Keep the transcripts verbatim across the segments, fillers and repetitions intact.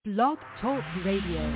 Blog Talk Radio.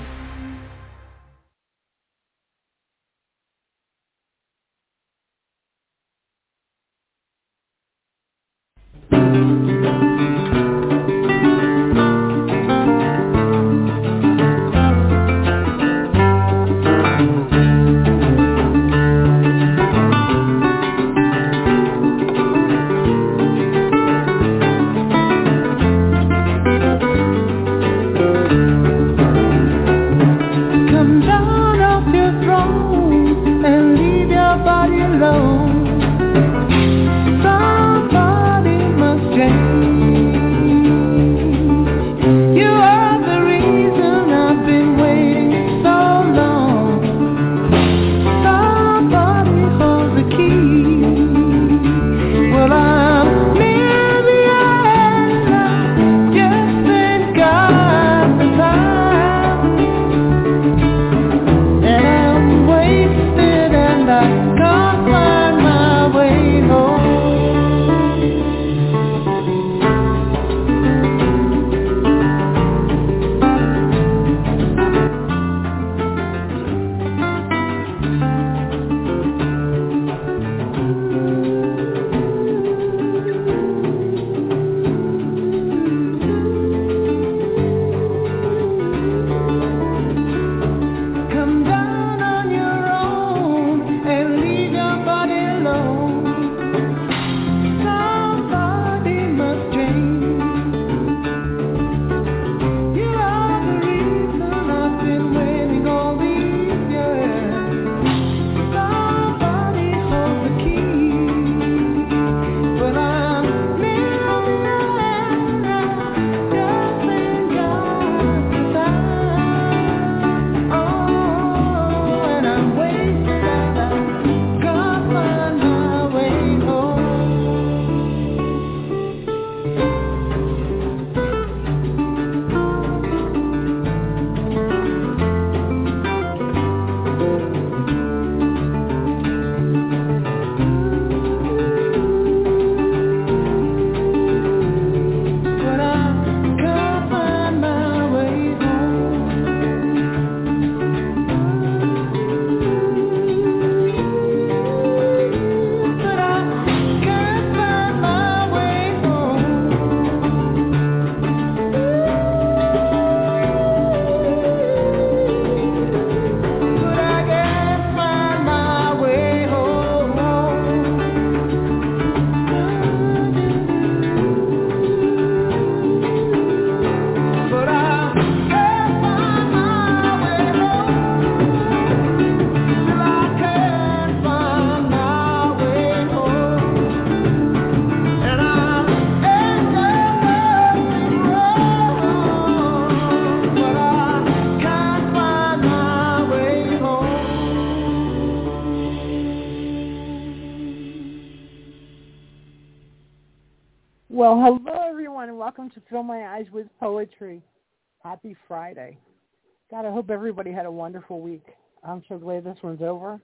Well, hello, everyone, and welcome to Fill My Eyes with Poetry. Happy Friday. God, I hope everybody had a wonderful week. I'm so glad this one's over.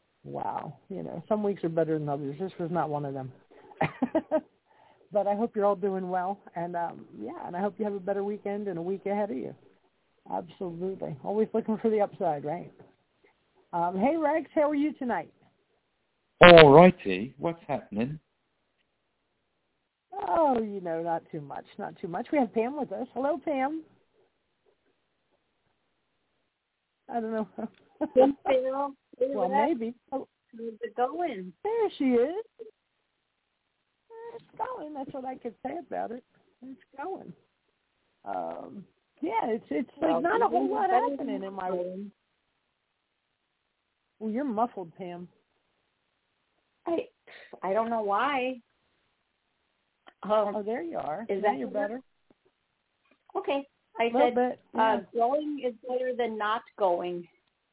Wow. You know, some weeks are better than others. This was not one of them. But I hope you're all doing well. And, um, yeah, and I hope you have a better weekend and a week ahead of you. Absolutely. Always looking for the upside, right? Um, hey, Rex, how are you tonight? All righty. What's happening? Oh, you know, not too much, not too much. We have Pam with us. Hello, Pam. I don't know. Well, maybe. Oh. How's it going? There she is. It's going. That's what I could say about it. It's going. Um, yeah, it's it's like well, not a whole lot happening in my room. Well, you're muffled, Pam. I I don't know why. Um, oh, there you are. Is now that you're better? Okay. I said bit, yeah. uh, going is better than not going.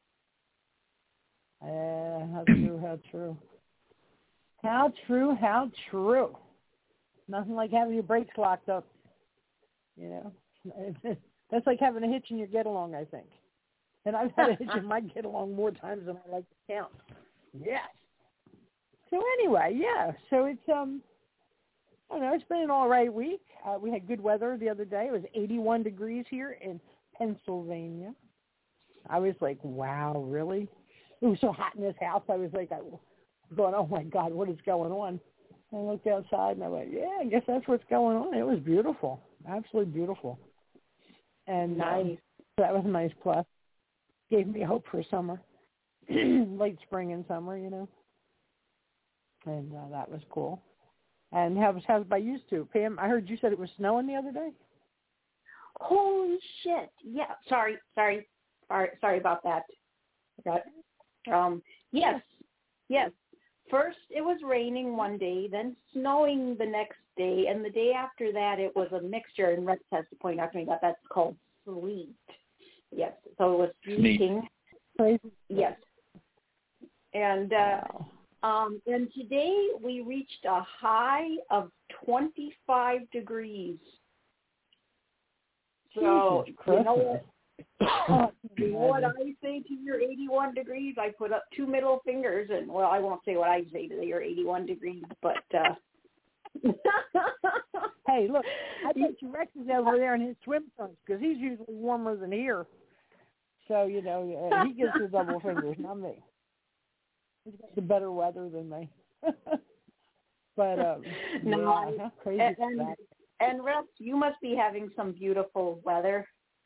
Uh, how true, how true. How true, how true. Nothing like having your brakes locked up. You know, that's like having a hitch in your get-along, I think. And I've had a hitch in my get-along more times than I like to count. Yes. So anyway, yeah. So it's um, I don't know. It's been an all right week. Uh, we had good weather the other day. It was eighty-one degrees here in Pennsylvania. I was like, wow, really? It was so hot in this house. I was like, I was going, oh, my God, what is going on? I looked outside, and I went, yeah, I guess that's what's going on. It was beautiful, absolutely beautiful. And Nice. um, that was a nice plus. Gave me hope for summer, late spring and summer, you know. And uh, that was cool. And how was how's by used to? Pam, I heard you said it was snowing the other day? Holy shit. Yeah. Sorry, sorry, sorry, sorry about that. I got, um, yes, yes. First it was raining one day, then snowing the next day, and the day after that it was a mixture, and Rex has to point out to me that that's called sleet. Yes, so it was sleeting. Crazy. Yes. And uh, um, and today we reached a high of twenty-five degrees. So, Jesus you know Christmas. what? What I say to your eighty-one degrees, I put up two middle fingers, and well, I won't say what I say to your eighty-one degrees, but uh hey, look, I bet you Rex is over there in his swim trunks because he's usually warmer than here. So, you know, uh, he gets the double fingers, not me. He's got the better weather than me. But um, no, yeah, how crazy and, is and, that? and Rex, you must be having some beautiful weather.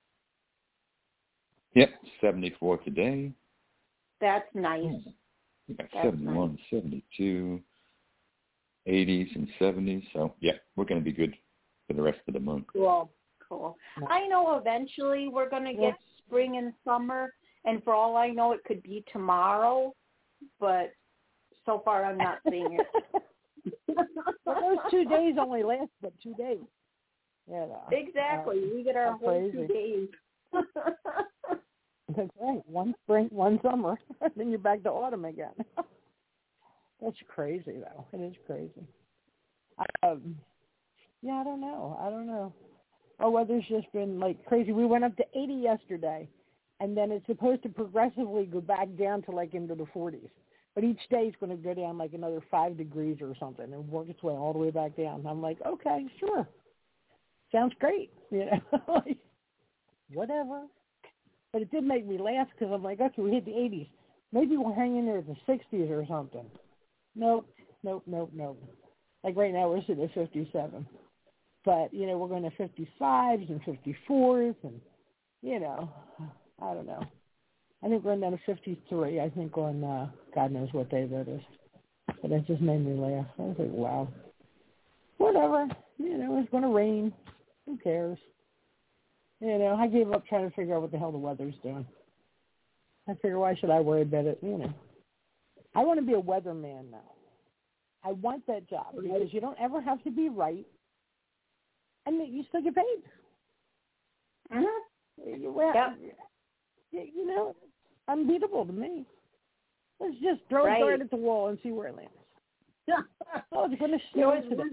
Yep, seventy-four today. That's nice. We got That's seventy-one, nice. seventy-two, eighties and seventies. So, yeah, we're going to be good for the rest of the month. Cool, cool. I know eventually we're going to get spring and summer, and for all I know, it could be tomorrow, but so far I'm not seeing it. Well, those two days only last but two days. Yeah, exactly. Uh, we get our whole crazy. two days. That's right. One spring, one summer, then you're back to autumn again. That's crazy, though. It is crazy. Um, yeah, I don't know. I don't know. Our weather's just been, like, crazy. We went up to eighty yesterday, and then it's supposed to progressively go back down to, like, into the forties. But each day is going to go down, like, another five degrees or something and work its way all the way back down. I'm like, okay, sure. Sounds great. You know, like, whatever. But it did make me laugh because I'm like, okay, we hit the eighties. Maybe we'll hang in there at the sixties or something. Nope, nope, nope, nope. Like right now we're sitting at fifty-seven. But, you know, we're going to fifty-fives and fifty-fours and, you know, I don't know. I think we're down to fifty-three, I think, on uh, God knows what day that is. But that just made me laugh. I was like, wow. Whatever. You know, it's going to rain. Who cares? You know, I gave up trying to figure out what the hell the weather's doing. I figure, why should I worry about it? You know, I want to be a weatherman now. I want that job because you don't ever have to be right, and you still get paid. Mm-hmm. Well, yep. You know, unbeatable to me. Let's just throw right. a dart at the wall and see where it lands. Oh, it's going to snow today.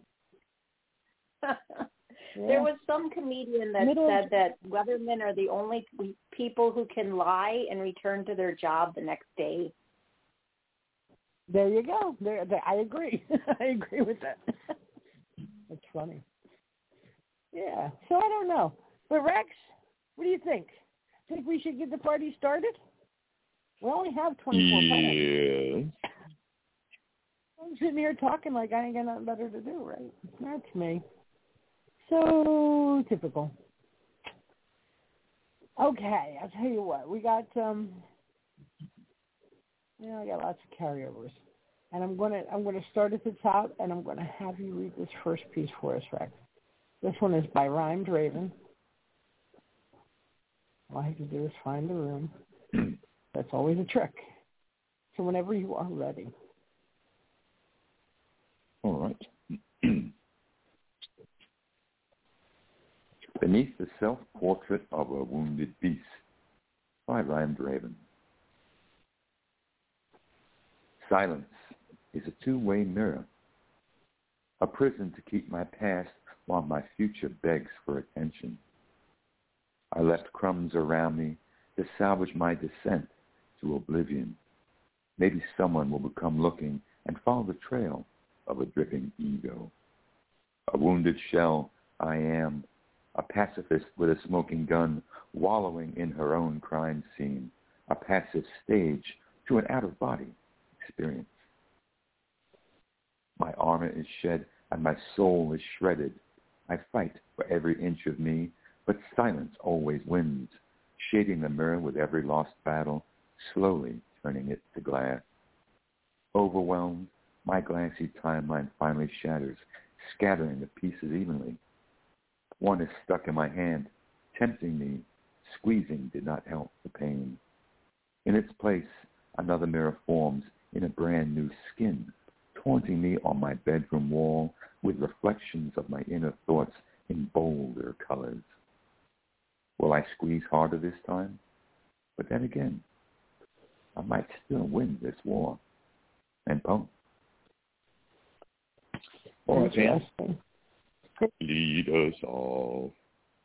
Yeah. There was some comedian that Middle said of... that weathermen are the only people who can lie and return to their job the next day. There you go. There, there, I agree. I agree with that. That's funny. Yeah. So I don't know. But Rex, what do you think? Think we should get the party started? We only have twenty-four minutes. Yes. I'm sitting here talking like I ain't got nothing better to do, right? That's me. So typical. Okay, I'll tell you what. We got um. Yeah, I got lots of carryovers, and I'm gonna I'm gonna start at the top, and I'm gonna have you read this first piece for us, Rex. This one is by Rhymed Raven. All I have to do is find the room. That's always a trick. So whenever you are ready. All right. Beneath the Self-Portrait of a Wounded Beast by Rhymed Raven. Silence is a two-way mirror, a prison to keep my past while my future begs for attention. I left crumbs around me to salvage my descent to oblivion. Maybe someone will become looking and follow the trail of a dripping ego. A wounded shell I am, a pacifist with a smoking gun, wallowing in her own crime scene, a passive stage to an out-of-body experience. My armor is shed and my soul is shredded. I fight for every inch of me, but silence always wins, shading the mirror with every lost battle, slowly turning it to glass. Overwhelmed, my glassy timeline finally shatters, scattering the pieces evenly. One is stuck in my hand, tempting me. Squeezing did not help the pain. In its place, another mirror forms in a brand new skin, taunting me on my bedroom wall with reflections of my inner thoughts in bolder colors. Will I squeeze harder this time? But then again, I might still win this war. And poem. All right, Jan. Lead us all.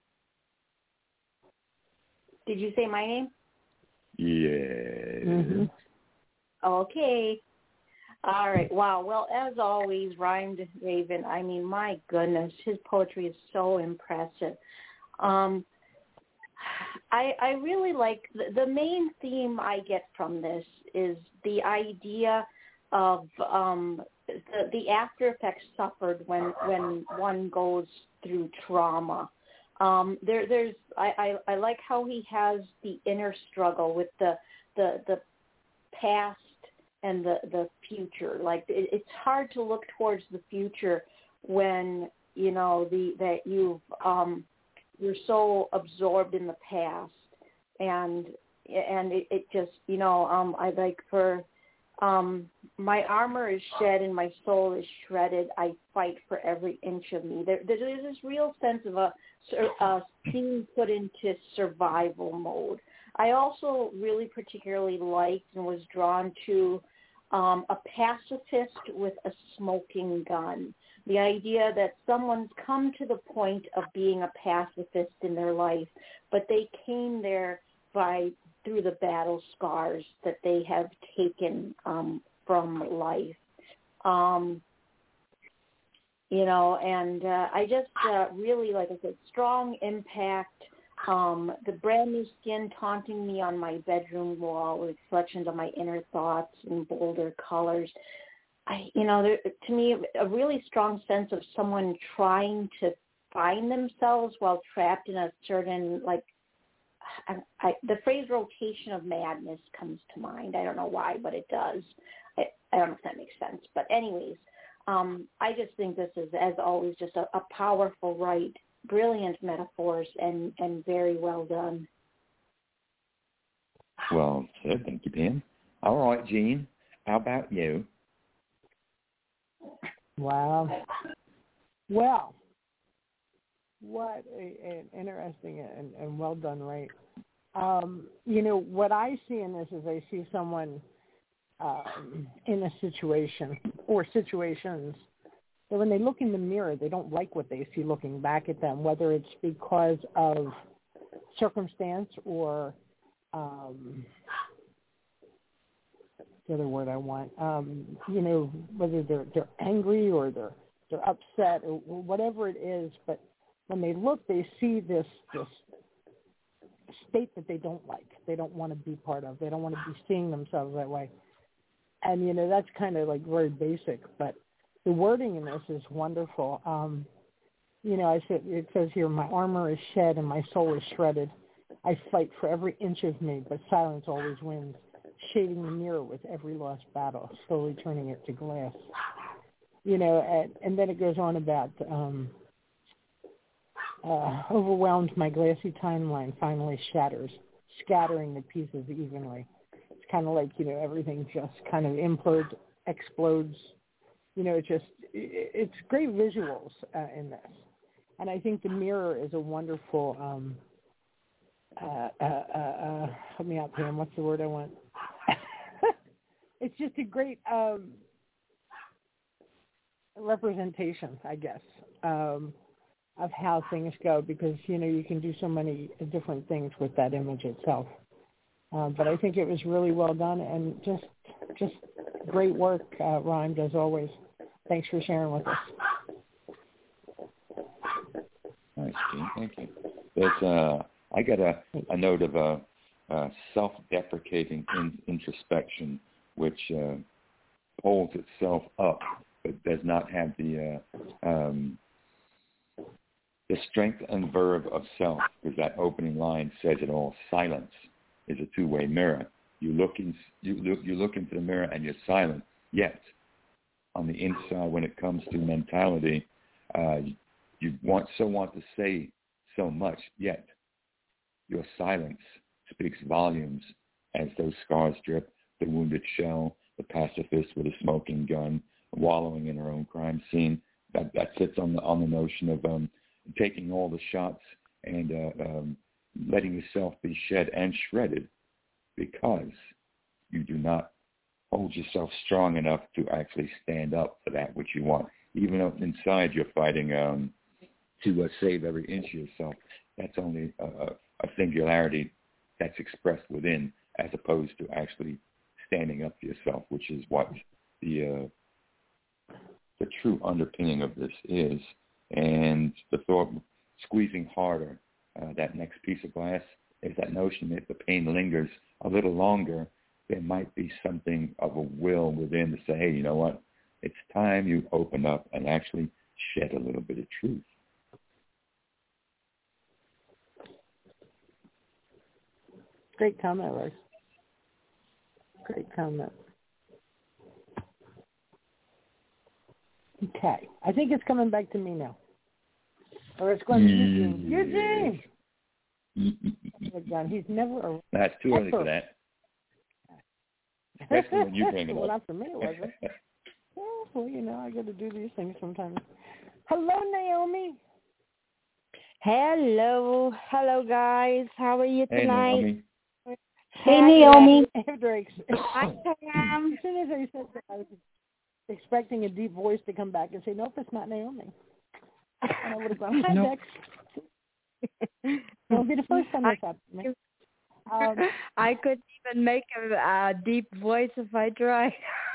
Did you say my name? Yes. Mm-hmm. Okay. All right. Wow. Well, as always, Rhymed Raven, I mean, my goodness, his poetry is so impressive. Um, I, I really like, the, the main theme I get from this is the idea of um, the, the after effects suffered when, when one goes through trauma. Um, there, there's, I, I, I like how he has the inner struggle with the, the, the past and the, the future. Like it, it's hard to look towards the future when, you know, the, that you've, um, you're so absorbed in the past, and, and it, it just, you know, um, I like for, um, my armor is shed and my soul is shredded. I fight for every inch of me. There, there's this real sense of a, a scene put into survival mode. I also really particularly liked and was drawn to um, a pacifist with a smoking gun. The idea that someone's come to the point of being a pacifist in their life, but they came there by through the battle scars that they have taken um, from life. Um, you know, and uh, I just uh, really, like I said, strong impact. Um, the brand new skin taunting me on my bedroom wall with reflections of my inner thoughts in bolder colors. I, you know, there, to me, a really strong sense of someone trying to find themselves while trapped in a certain, like, I, I, the phrase rotation of madness comes to mind. I don't know why, but it does. I, I don't know if that makes sense. But anyways, um, I just think this is, as always, just a, a powerful write, brilliant metaphors, and, and very well done. Well said. Thank you, Pam. All right, Gene, how about you? Wow. Well, what a, an interesting and, and well done right. Um, you know, what I see in this is I see someone um, in a situation or situations that when they look in the mirror, they don't like what they see looking back at them, whether it's because of circumstance or um, the other word I want, um, you know, whether they're they're angry or they're they're upset or whatever it is, but when they look, they see this this state that they don't like. They don't want to be part of. They don't want to be seeing themselves that way. And, you know, that's kind of like very basic, but the wording in this is wonderful. Um, you know, I said, it says here, my armor is shed and my soul is shredded. I fight for every inch of me, but silence always wins, shading the mirror with every lost battle, slowly turning it to glass. You know, and, and then it goes on about um, uh, overwhelmed, my glassy timeline finally shatters, scattering the pieces evenly. It's kind of like, you know, everything just kind of implodes, explodes. You know, it just, it, it's great visuals uh, in this. And I think the mirror is a wonderful, um, uh, uh, uh, uh, help me out, Pam, what's the word I want? It's just a great um, representation, I guess, um, of how things go, because, you know, you can do so many different things with that image itself. Uh, but I think it was really well done and just just great work, uh, Rhymed, as always. Thanks for sharing with us. Nice, Gene. Thank you. There's, uh, I got a, a note of a, a self-deprecating in, introspection, which uh, holds itself up but does not have the uh, um, the strength and verve of self, because that opening line says it all. Silence is a two-way mirror. You look in, you look, you look into the mirror and you're silent. Yet, on the inside, when it comes to mentality, uh, you want so want to say so much. Yet, your silence speaks volumes as those scars drip. The wounded shell, the pacifist with a smoking gun, wallowing in her own crime scene. That that sits on the on the notion of um, taking all the shots and uh, um, letting yourself be shed and shredded, because you do not hold yourself strong enough to actually stand up for that which you want. Even though inside you're fighting um, to uh, save every inch of yourself, that's only a, a singularity that's expressed within, as opposed to actually standing up for yourself, which is what the uh, the true underpinning of this is. And the thought, squeezing harder, uh, that next piece of glass, is that notion that if the pain lingers a little longer, there might be something of a will within to say, hey, you know what? It's time you open up and actually shed a little bit of truth. Great comment, Royce. Great comment. Okay. I think it's coming back to me now. Or it's going to Eugene. Eugene! Eugene! He's never around. That's too early for that. Especially when you bring it up. Well, not for me, was it? Well, you know, I got to do these things sometimes. Hello, Naomi. Hello. Hello, guys. How are you Hey, tonight? Naomi. Hey, Naomi. After, Hi, Sam. as soon as I said that, I was expecting a deep voice to come back and say, nope, it's not Naomi. And I would have gone, hi, Nope. Bex. It'll be the first time that's happened to me. Um, I could even make a, a deep voice if I tried.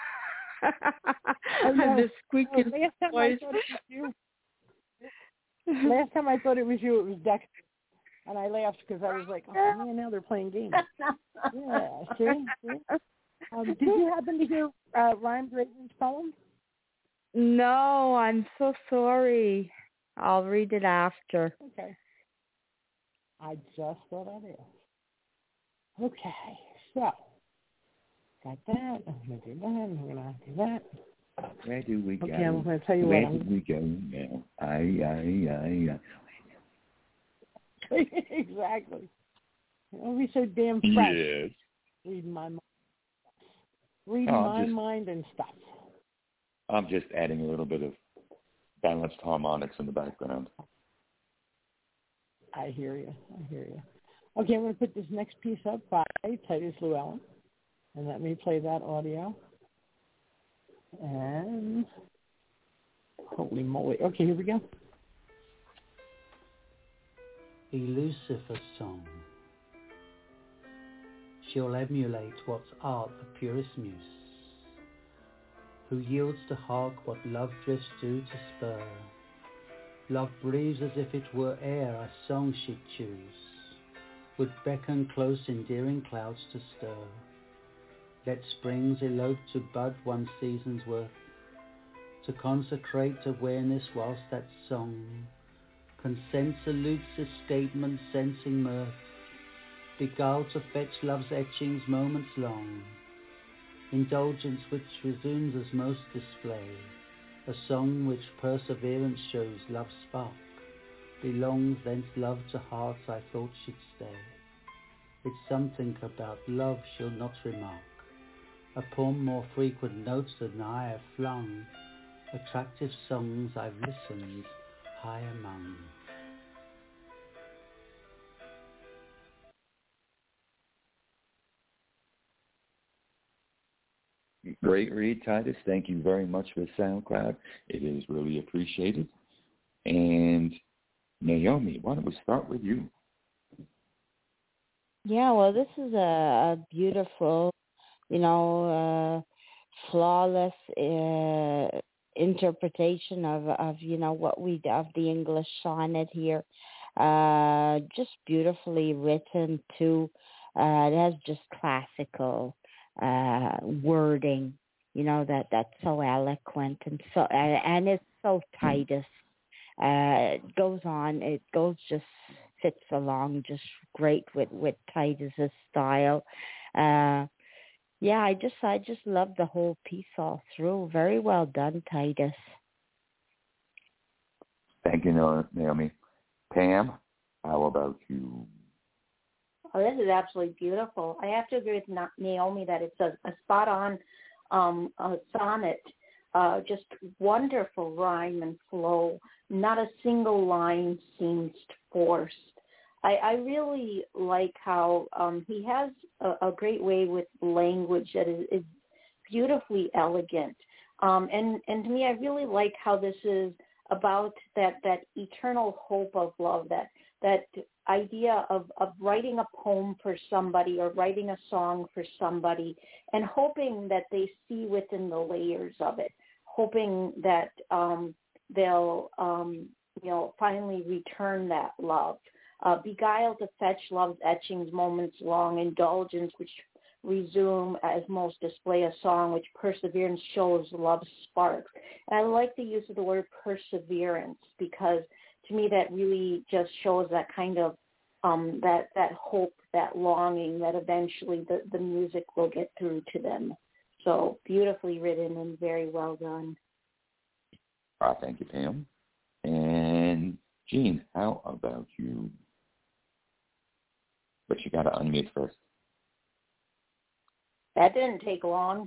oh, yeah. The squeaky oh, last time voice. I thought it was you. Last time I thought it was you, it was Dexter. And I laughed because I was like, oh, man, now they're playing games. Yeah, see? see? Um, did you happen to hear uh, Ryan Braden's poem? No, I'm so sorry. I'll read it after. Okay. I just thought I'd ask. Okay, so got that. I'm going to do that. I'm going to do that. Where do we go? Okay, I'm going to tell you Where what. do we go now? Aye, aye, aye, aye. Exactly. Don't be so damn fresh. Yes. Reading my mind. Reading Oh, my just, mind and stuff. I'm just adding a little bit of balanced harmonics in the background. I hear you. I hear you. Okay, I'm going to put this next piece up by Titus Llewellyn. And let me play that audio. And holy moly. Okay, here we go. A Lucifer song. She'll emulate what's art the purest muse, who yields to hark what love drifts do to spur. Love breathes as if it were air, a song she'd choose, would beckon close endearing clouds to stir. Let springs elope to bud one season's worth, to consecrate awareness whilst that song consent salutes escapement, sensing mirth, beguiled to fetch love's etchings moments long. Indulgence which resumes as most display, a song which perseverance shows love's spark, belongs thence love to hearts I thought should stay. It's something about love she'll not remark, upon more frequent notes than I have flung, attractive songs I've listened high among. Great read, Titus. Thank you very much for SoundCloud. It is really appreciated. And Naomi, why don't we start with you? Yeah, well, this is a, a beautiful, you know, uh, flawless uh, interpretation of, of, you know, what we, of the English sonnet here. Uh, just beautifully written too. Uh, it has just classical uh, wording, you know, that that's so eloquent and so uh, and it's so Titus. Uh, it goes on. It goes just fits along just great with with Titus's style. Uh, yeah, I just I just love the whole piece all through. Very well done, Titus. Thank you, Naomi. Pam, how about you? Oh, this is absolutely beautiful. I have to agree with Na- Naomi that it's a, a spot-on um, a sonnet. Uh, just wonderful rhyme and flow. Not a single line seems forced. I, I really like how um, he has a, a great way with language that is, is beautifully elegant. Um, and, and to me, I really like how this is about that, that eternal hope of love, that that idea of, of writing a poem for somebody or writing a song for somebody and hoping that they see within the layers of it, hoping that um, they'll, um, you know, finally return that love. Uh, beguile to fetch love's etchings, moments long, indulgence which resume as most display a song, which perseverance shows love's sparks. And I like the use of the word perseverance because to me that really just shows that kind of um, that that hope, that longing that eventually the, the music will get through to them. So beautifully written and very well done. All right, thank you, Pam. And Jean, how about you? But you got to unmute first. That didn't take long.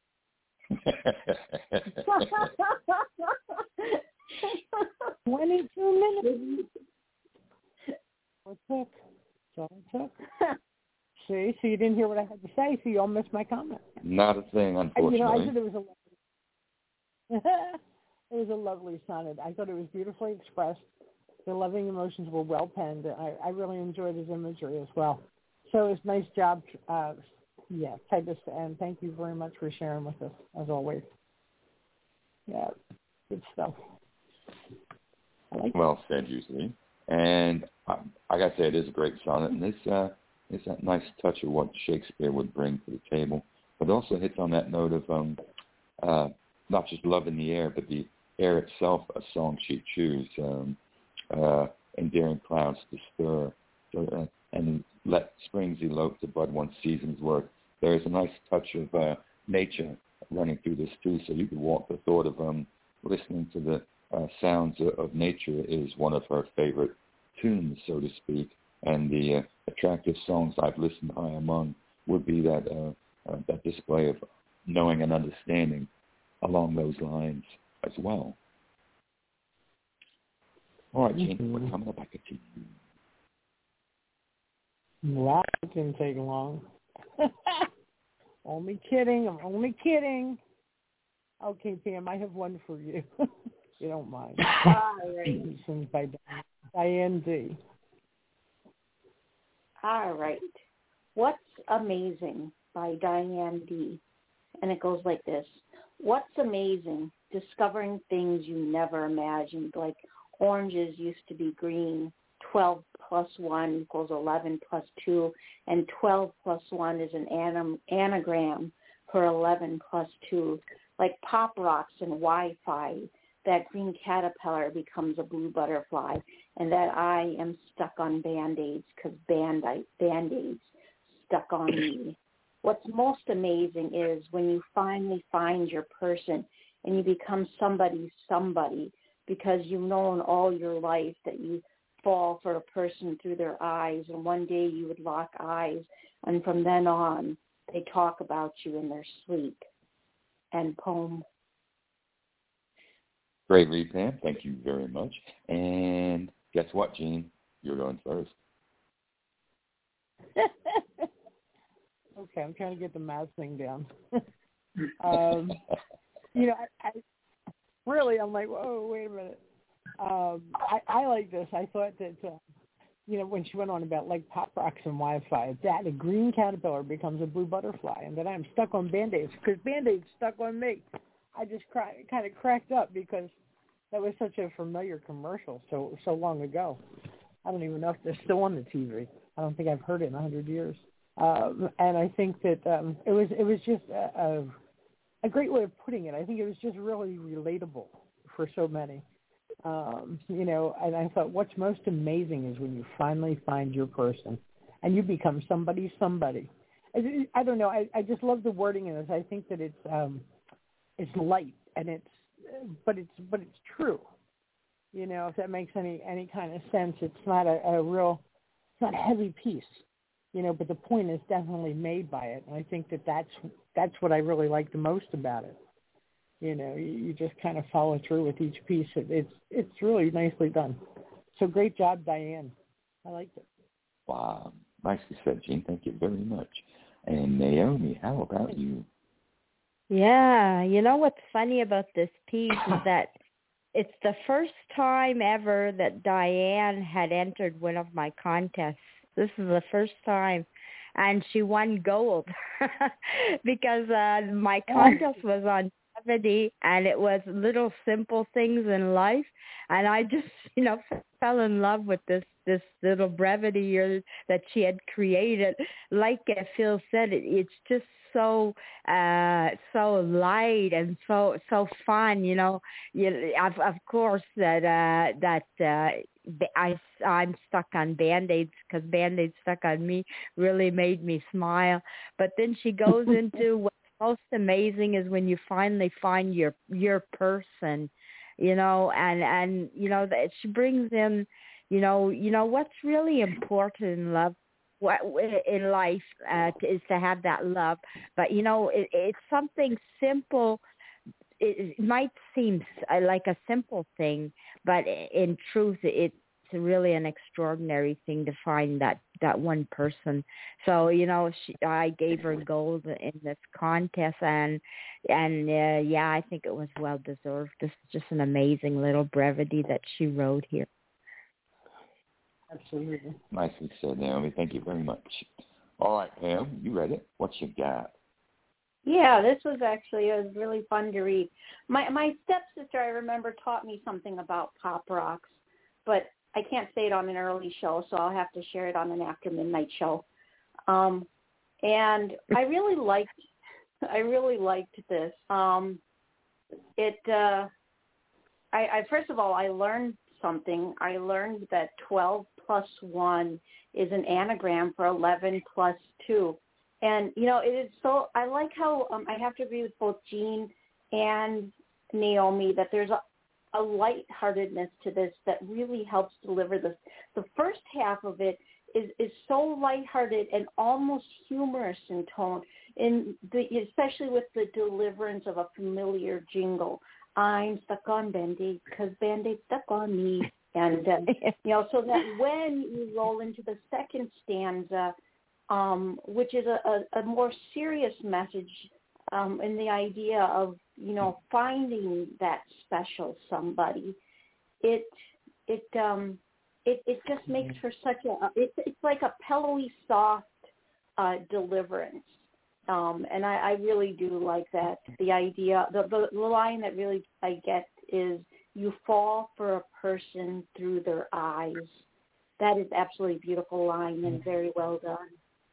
twenty-two minutes. What took? So it took. See, so you didn't hear what I had to say, so you all missed my comment. Not a thing, unfortunately. You know, I thought it was a it was a lovely sonnet. I thought it was beautifully expressed. The loving emotions were well penned. I, I really enjoyed his imagery as well. So it was a nice job, uh, yeah, Titus, and thank you very much for sharing with us, as always. Yeah, good stuff. I like well said, usually. And um, like I said, it is a great sonnet, and it's, uh, it's that nice touch of what Shakespeare would bring to the table, but also hits on that note of um, uh, not just love in the air, but the air itself, a song she'd choose. Um, Uh, endearing clouds to stir, so, uh, and let springs elope to bud one season's work. There is a nice touch of uh, nature running through this too, so you could walk the thought of um, listening to the uh, sounds of, of nature is one of her favorite tunes, so to speak, and the uh, attractive songs I've listened high among would be that, uh, uh, that display of knowing and understanding along those lines as well. All right, Jean, mm-hmm. We're coming up back to you. Wow, it didn't take long. Only kidding. I'm only kidding. Okay, Pam, I have one for you. If you don't mind. All right. This by Diane D. All right. What's Amazing by Diane D. And it goes like this. What's amazing? Discovering things you never imagined, like oranges used to be green, twelve plus one equals eleven plus two, and twelve plus one is an anam- anagram for eleven plus two. Like pop rocks and Wi-Fi, that green caterpillar becomes a blue butterfly, and that I am stuck on Band-Aids because Band- Band-Aids stuck on me. What's most amazing is when you finally find your person and you become somebody's somebody, because you've known all your life that you fall for a person through their eyes, and one day you would lock eyes, and from then on, they talk about you in their sleep. And poem. Great read, Pam. Thank you very much. And guess what, Jean? You're going first. Okay, I'm trying to get the math thing down. um, you know, I, I really, I'm like, whoa, wait a minute. Um, I, I like this. I thought that, uh, you know, when she went on about like pop rocks and Wi-Fi, that a green caterpillar becomes a blue butterfly, and that I'm stuck on Band-Aids because Band-Aids stuck on me. I just cry, kind of cracked up because that was such a familiar commercial so so long ago. I don't even know if they're still on the T V. I don't think I've heard it in a hundred years. Um, and I think that um, it was it was just a, a, a great way of putting it. I think it was just really relatable for so many. Um, you know, and I thought what's most amazing is when you finally find your person and you become somebody somebody. I, I don't know. I, I just love the wording in this. I think that it's um, it's light and it's but it's but it's true. You know, if that makes any any kind of sense, it's not a, a real, it's not a heavy piece. You know, but the point is definitely made by it, and I think that that's that's what I really like the most about it. You know, you, you just kind of follow through with each piece. It, it's it's really nicely done. So great job, Diane. I liked it. Wow, nicely said, Jean. Thank you very much. And Naomi, how about you? Yeah, you know what's funny about this piece is that it's the first time ever that Diane had entered one of my contests. This is the first time, and she won gold because uh, my contest was on brevity, and it was little simple things in life, and I just, you know, fell in love with this this little brevity here that she had created. Like Phil said, it, it's just so uh so light and so so fun, you know. You, of, of course that uh that uh I I'm stuck on Band-Aids because Band-Aids stuck on me really made me smile. But then she goes into what's most amazing is when you finally find your your person, you know, and and you know that she brings in, you know, you know what's really important in love. What in life uh, is to have that love, but you know it, it's something simple. It, it might seem like a simple thing, but in truth, it's really an extraordinary thing to find that that one person. So you know, she, I gave her gold in this contest, and and uh, yeah, I think it was well deserved. This is just an amazing little brevity that she wrote here. Absolutely. Nicely said, Naomi. Thank you very much. All right, Pam, you read it. What you got? Yeah, this was actually it was really fun to read. My my stepsister, I remember, taught me something about pop rocks, but I can't say it on an early show, so I'll have to share it on an after midnight show. Um, and I really liked I really liked this. Um, it uh, I, I first of all I learned something. I learned that twelve plus one is an anagram for eleven plus two. And, you know, it is so, I like how, um, I have to agree with both Jean and Naomi that there's a, a lightheartedness to this that really helps deliver this. The first half of it is, is so lighthearted and almost humorous in tone, in the, especially with the deliverance of a familiar jingle. I'm stuck on Band-Aid because Band-Aid stuck on me. And, uh, you know, so that when you roll into the second stanza, um, which is a, a, a more serious message um, in the idea of, you know, finding that special somebody, it it um, it, it just makes for such a, it's, it's like a pillowy, soft uh, deliverance. Um, and I, I really do like that. The idea, the, the, the line that really I get is, you fall for a person through their eyes. That is absolutely a beautiful line and very well done.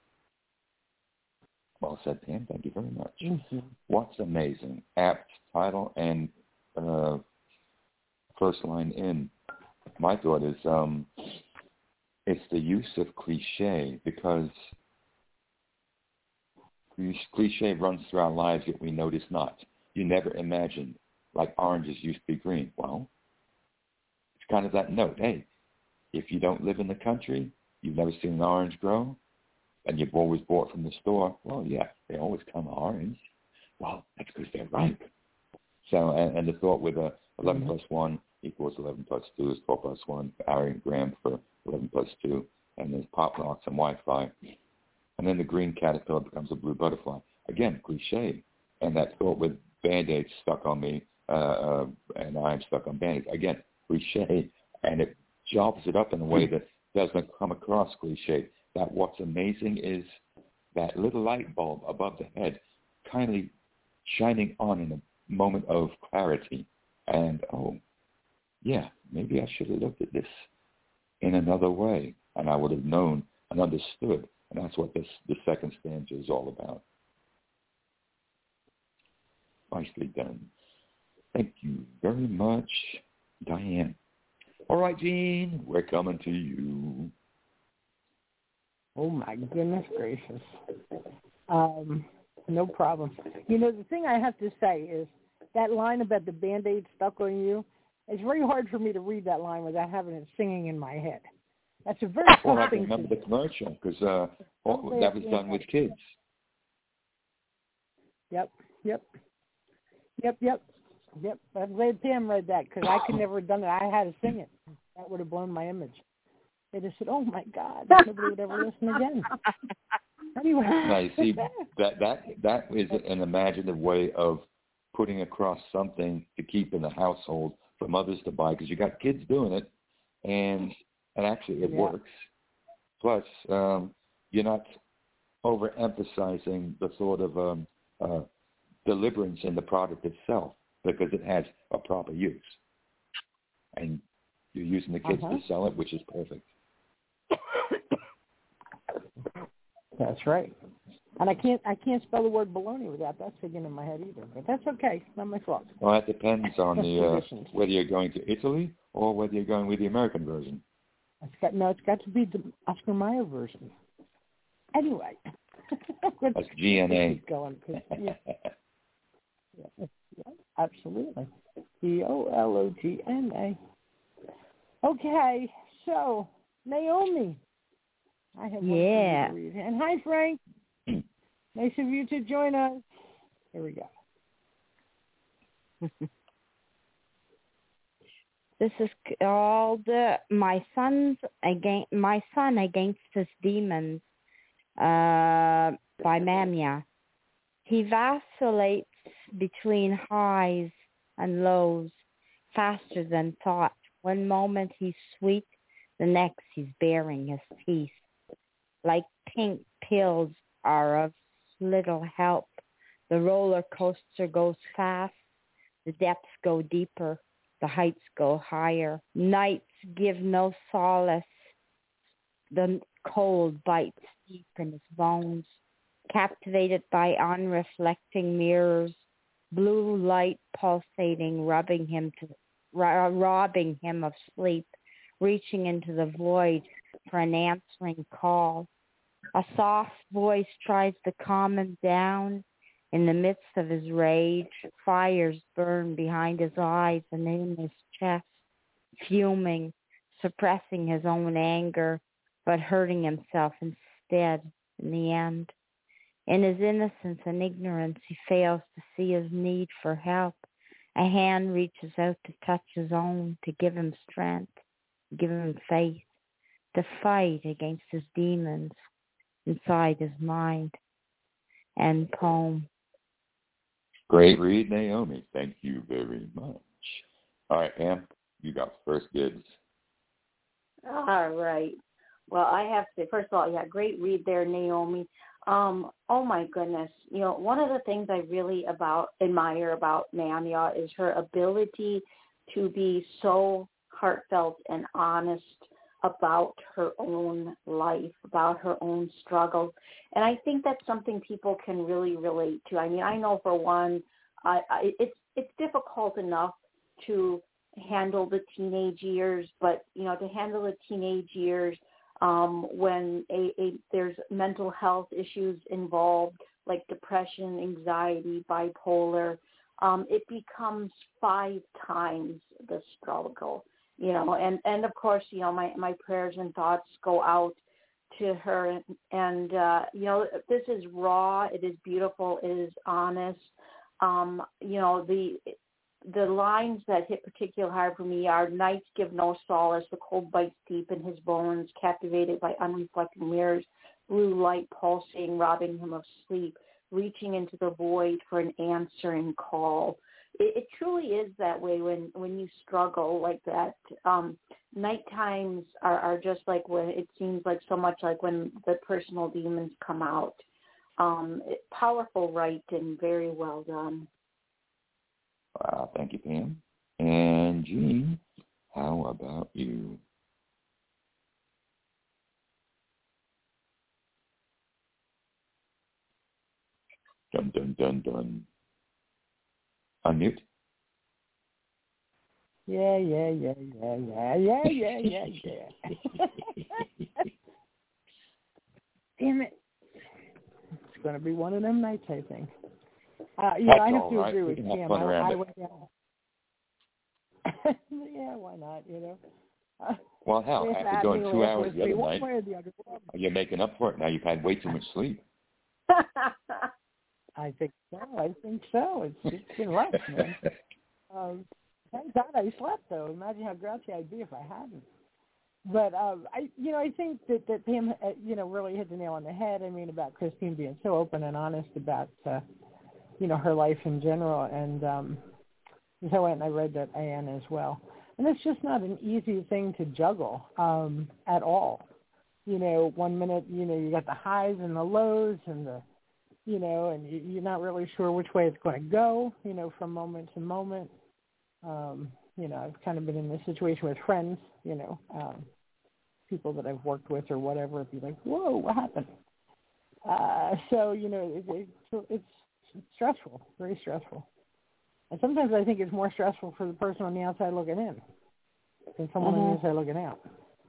Well said, Pam. Thank you very much. Mm-hmm. What's amazing? Apt title and uh, first line in. My thought is um, it's the use of cliche, because cliche runs through our lives yet we notice not. You never imagined, like oranges used to be green. Well, it's kind of that note. Hey, if you don't live in the country, you've never seen an orange grow, and you've always bought from the store, well, yeah, they always come orange. Well, that's because they're ripe. So, and, and the thought with a eleven mm-hmm. plus one equals eleven plus two is twelve plus one, anagram for eleven plus two, and there's pop rocks and Wi-Fi. And then the green caterpillar becomes a blue butterfly. Again, cliche. And that thought with Band-Aids stuck on me, uh, uh, and I'm stuck on Band-Aids. Again, cliche. And it jobs it up in a way that doesn't come across cliche. That what's amazing is that little light bulb above the head kindly shining on in a moment of clarity. And, oh, yeah, maybe I should have looked at this in another way, and I would have known and understood. And that's what this, the second stanza is all about. Nicely done. Thank you very much, Diane. All right, Gene, we're coming to you. Oh, my goodness gracious. Um, no problem. You know, the thing I have to say is that line about the Band-Aid stuck on you, it's very hard for me to read that line without having it singing in my head. That's a very tough well, I thing remember to the commercial because uh, oh, that was done with kids. Yep, yep, yep, yep, yep. I'm glad Pam read that because I could never have done it. I had to sing it. That would have blown my image. They just said, "Oh my God, nobody would ever listen again." Anyway, now you see that that that is an imaginative way of putting across something to keep in the household from others to buy because you got kids doing it, and and actually it yeah. works. Plus, um, you're not overemphasizing the sort of um, uh, deliverance in the product itself because it has a proper use, and you're using the kids uh-huh. to sell it, which is perfect. That's right. And I can't I can't spell the word baloney without that singing in my head either. But that's okay. It's not my fault. Well, that depends on That's the uh, traditions. whether you're going to Italy or whether you're going with the American version. It's got no. It's got to be the Oscar Mayer version. Anyway, that's G N A. Keep going. Yeah. Yeah, yeah, absolutely. D O L O G N A. Okay, so Naomi. I have yeah. one for you to read. And hi, Frank. Nice of you to join us. Here we go. This is called uh, my son's against my son against his demons uh, by Mamia. He vacillates between highs and lows, faster than thought. One moment he's sweet, the next he's bearing his teeth. Like pink pills are of little help. The roller coaster goes fast. The depths go deeper. The heights go higher. Nights give no solace. The cold bites deep in his bones. Captivated by unreflecting mirrors, blue light pulsating, rubbing him to, robbing him of sleep, reaching into the void for an answering call. A soft voice tries to calm him down. In the midst of his rage, fires burn behind his eyes and in his chest, fuming, suppressing his own anger, but hurting himself instead in the end. In his innocence and ignorance, he fails to see his need for help. A hand reaches out to touch his own, to give him strength, to give him faith, to fight against his demons inside his mind. End poem. Great read, Naomi. Thank you very much. All right, Pam, you got first dibs. All right. Well, I have to say, first of all, yeah, great read there, Naomi. Um, oh my goodness. You know, one of the things I really about admire about Mamia is her ability to be so heartfelt and honest about her own life, about her own struggle. And I think that's something people can really relate to. I mean, I know for one, I, I, it's it's difficult enough to handle the teenage years, but, you know, to handle the teenage years um, when a, a there's mental health issues involved, like depression, anxiety, bipolar, um, it becomes five times the struggle. You know, and, and of course, you know, my, my prayers and thoughts go out to her. And, and uh, you know, this is raw. It is beautiful. It is honest. Um, you know, the the lines that hit particularly hard for me are, nights give no solace, the cold bites deep in his bones, captivated by unreflecting mirrors, blue light pulsing, robbing him of sleep, reaching into the void for an answering call. It, it truly is that way when, when you struggle like that. Um, night times are, are just like when it seems like so much like when the personal demons come out. Um, it, powerful right and very well done. Wow, thank you, Pam. And Gene, how about you? Dun, dun, dun, dun. Unmute. Yeah, yeah, yeah, yeah, yeah, yeah, yeah, yeah, yeah. Damn it. It's going to be one of them nights, I think. Uh, you know, I have to right. agree we with can have Cam. fun I, around I it. went down. Yeah, why not, you know? Uh, Well, hell, if after going two hours the other one night, way or the other. you're making up for it. Now you've had way too much sleep. I think so. I think so. It's, it's been rough, man. Um, thank God I slept, though. Imagine how grouchy I'd be if I hadn't. But um, I, you know, I think that that Pam, uh, you know, really hit the nail on the head. I mean, about Christine being so open and honest about, uh, you know, her life in general. And um, so I went and I read that Anne as well. And it's just not an easy thing to juggle um, at all. You know, one minute, you know, you got the highs and the lows and the, you know, and you, you're not really sure which way it's going to go, you know, from moment to moment. Um, you know, I've kind of been in this situation with friends, you know, um, people that I've worked with or whatever, be like, whoa, what happened? Uh, so, you know, it, it, it's, it's stressful, very stressful. And sometimes I think it's more stressful for the person on the outside looking in than someone uh-huh. on the inside looking out.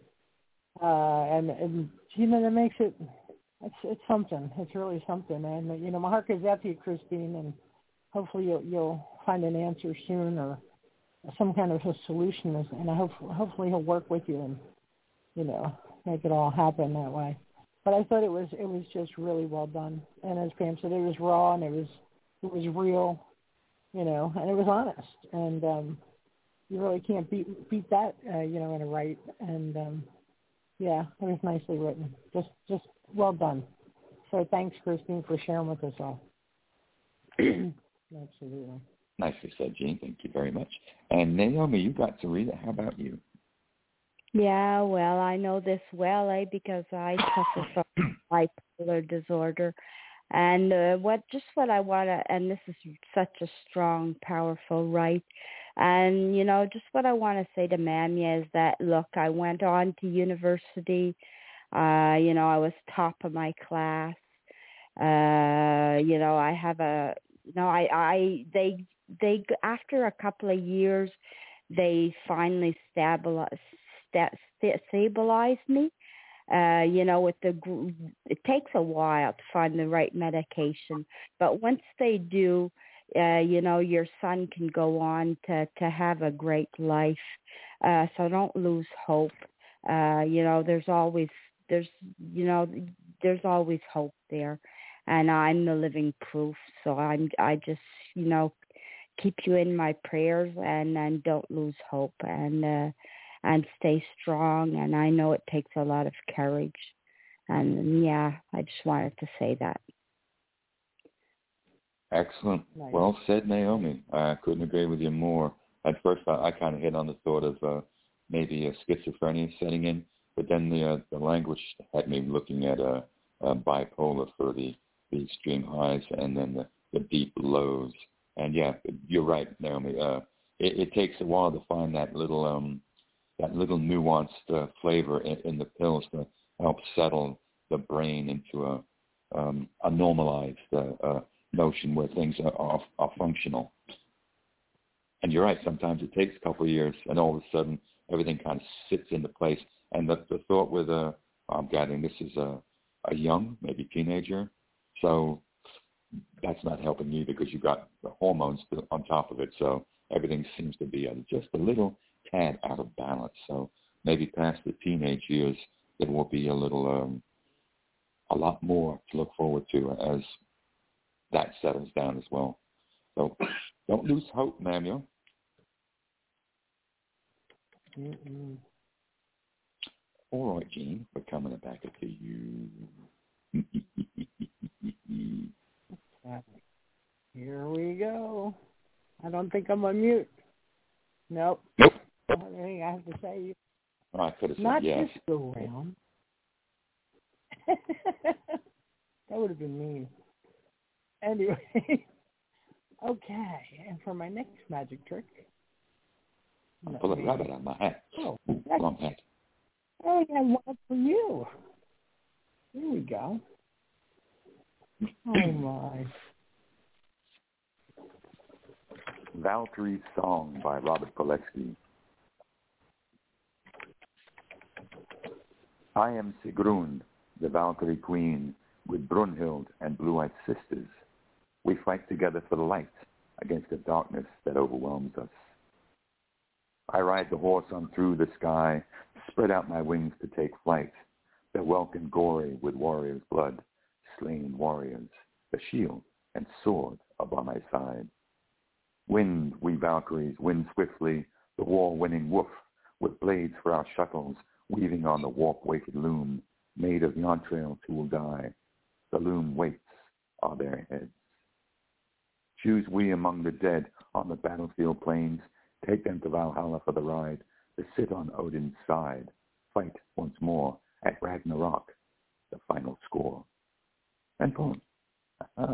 Uh, and, and, you know, that makes it, it's, it's something. It's really something. And, you know, my heart goes out to you, Christine, and hopefully you'll, you'll find an answer soon or some kind of a solution. And I hope, hopefully he'll work with you and, you know, make it all happen that way. But I thought it was, it was just really well done. And as Pam said, it was raw and it was, it was real, you know, and it was honest. And, um, you really can't beat, beat that, uh, you know, in a right. And, um, yeah, it was nicely written. Just, just well done. So thanks, Christine, for sharing with us all. Absolutely. Nicely said, Jean. Thank you very much. And Naomi, you got to read it. How about you? Yeah, well, I know this well, eh, because I suffer from bipolar disorder. And uh, what just what I want to, and this is such a strong, powerful right. And, you know, just what I want to say to Mamia is that, look, I went on to university. Uh, you know, I was top of my class. Uh, you know, I have a, you know, I, I, they, they, after a couple of years, they finally stabilized, st- stabilized me. Uh, you know, with the, it takes a while to find the right medication, but once they do, uh, you know, your son can go on to, to have a great life. Uh, so don't lose hope. Uh, you know, there's always, there's, you know, there's always hope there. And I'm the living proof. So I'm, I just, you know, keep you in my prayers and, and don't lose hope and, uh, and stay strong. And I know it takes a lot of courage. And yeah, I just wanted to say that. Excellent. Nice. Well said, Naomi. I couldn't agree with you more. At first, I, I kind of hit on the thought of uh, maybe a schizophrenia setting in, but then the uh, the language had me looking at a, a bipolar for the, the extreme highs and then the, the deep lows. And yeah, you're right, Naomi. Uh, it, it takes a while to find that little um, that little nuanced uh, flavor in, in the pills to help settle the brain into a um, a normalized uh, uh, notion where things are, are, are functional. And you're right, sometimes it takes a couple of years, and all of a sudden everything kind of sits into place. And the, the thought with, uh, I'm gathering this is a, a young, maybe teenager, so that's not helping you because you've got the hormones on top of it, so everything seems to be just a little tad out of balance. So maybe past the teenage years, it will be a little, um, a lot more to look forward to as that settles down as well. So don't lose hope, Manuel. Mm-mm. All right, Gene, we're coming back to you. Here we go. I don't think I'm on mute. Nope. Nope. I don't have anything I have to say. Oh, I could have said Not yes. this go round. That would have been mean. Anyway. Okay. And for my next magic trick. I'll pull a rabbit out of my hat. Oh, Ooh, wrong hat. Oh, yeah, one for you. Here we go. Oh, my. Valkyrie's Song by Robert Pilecki. I am Sigrun, the Valkyrie Queen, with Brunhild and Blue-Eyed Sisters. We fight together for the light against the darkness that overwhelms us. I ride the horse on through the sky, spread out my wings to take flight. The welkin gory with warriors' blood, slain warriors, the shield and sword are by my side. Wind, we Valkyries, wind swiftly, the war-winning woof, with blades for our shuttles, weaving on the warp-weighted loom, made of yon trails who will die. The loom weights are their heads. Choose we among the dead on the battlefield plains, take them to Valhalla for the ride, to sit on Odin's side, fight once more at Ragnarok, the final score. And poem. Uh-huh.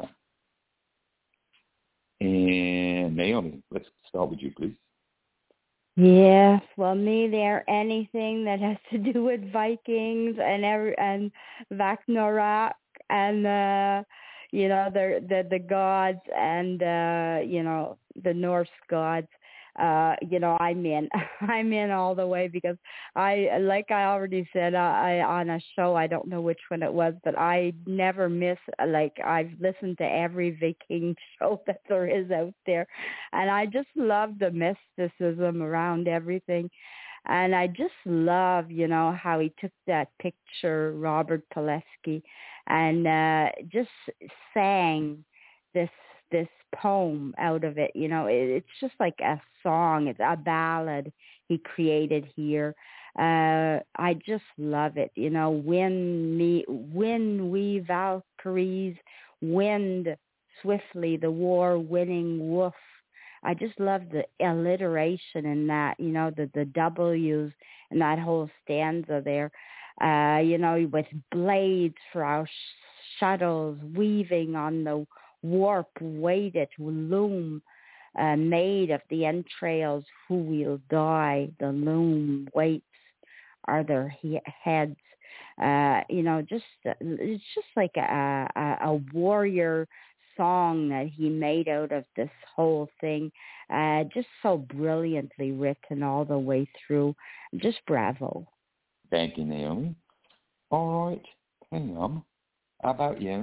And Naomi, let's start with you, please. Yeah, well, me there, anything that has to do with Vikings and every, and Ragnarok and uh, you know the the the gods and uh, you know the Norse gods. Uh, you know, I'm in. I'm in all the way because I, like I already said, uh, I on a show, I don't know which one it was, but I never miss, like, I've listened to every Viking show that there is out there. And I just love the mysticism around everything. And I just love, you know, how he took that picture, Robert Pilecki, and uh, just sang this this poem out of it. You know, it, it's just like a song. It's a ballad he created here. Uh, I just love it. You know, when me, when we Valkyries wind swiftly, the war-winning woof. I just love the alliteration in that, you know, the, the W's and that whole stanza there. Uh, you know, with blades for our sh- shuttles weaving on the warp-weighted loom, uh, made of the entrails who will die. The loom weights are their he- heads. Uh, you know, just it's just like a, a, a warrior song that he made out of this whole thing. Uh, just so brilliantly written all the way through. Just bravo. Thank you, Naomi. All right, Pam, how about you?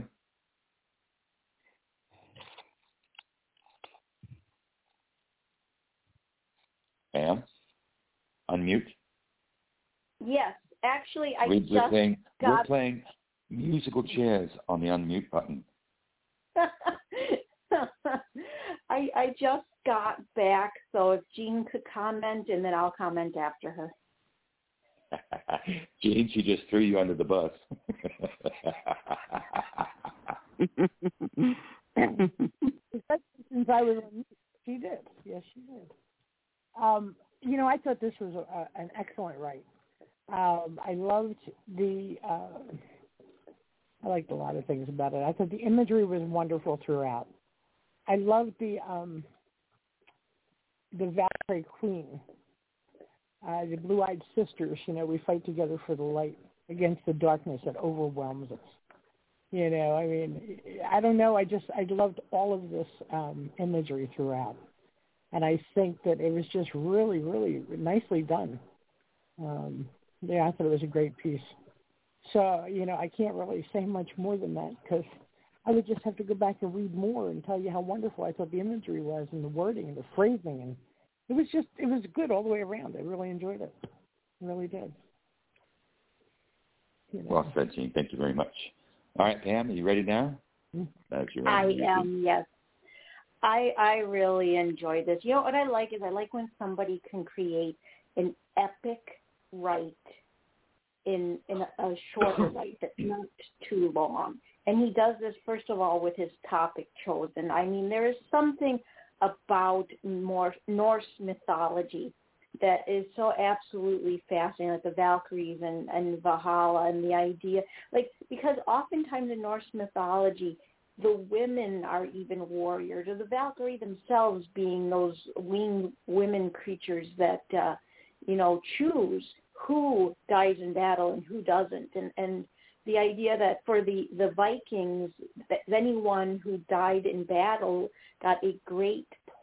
Pam, unmute. Yes, actually, I we, just we're playing, got... We're playing musical chairs on the unmute button. I I just got back, so if Jean could comment, and then I'll comment after her. Jean, she just threw you under the bus. Since I was on mute, she did. Yes, she did. Um, you know, I thought this was a, an excellent write. Um, I loved the, uh, I liked a lot of things about it. I thought the imagery was wonderful throughout. I loved the, um, the Valkyrie Queen, uh, the Blue-Eyed Sisters. You know, we fight together for the light against the darkness that overwhelms us. You know, I mean, I don't know. I just, I loved all of this um, imagery throughout. And I think that it was just really, really nicely done. Um, yeah, I thought it was a great piece. So, you know, I can't really say much more than that because I would just have to go back and read more and tell you how wonderful I thought the imagery was and the wording and the phrasing. And it was just, it was good all the way around. I really enjoyed it. I really did. You know. Well said, Jean. Thank you very much. All right, Pam, are you ready now? Mm-hmm. I am, yes. I I really enjoy this. You know what I like is I like when somebody can create an epic write in in a, a shorter write that's not too long. And he does this, first of all, with his topic chosen. I mean, there is something about more Norse mythology that is so absolutely fascinating, like the Valkyries and, and Valhalla and the idea, like, because oftentimes in Norse mythology, the women are even warriors, or the Valkyrie themselves being those winged women creatures that, uh, you know, choose who dies in battle and who doesn't. And, and the idea that for the, the Vikings, that anyone who died in battle got a great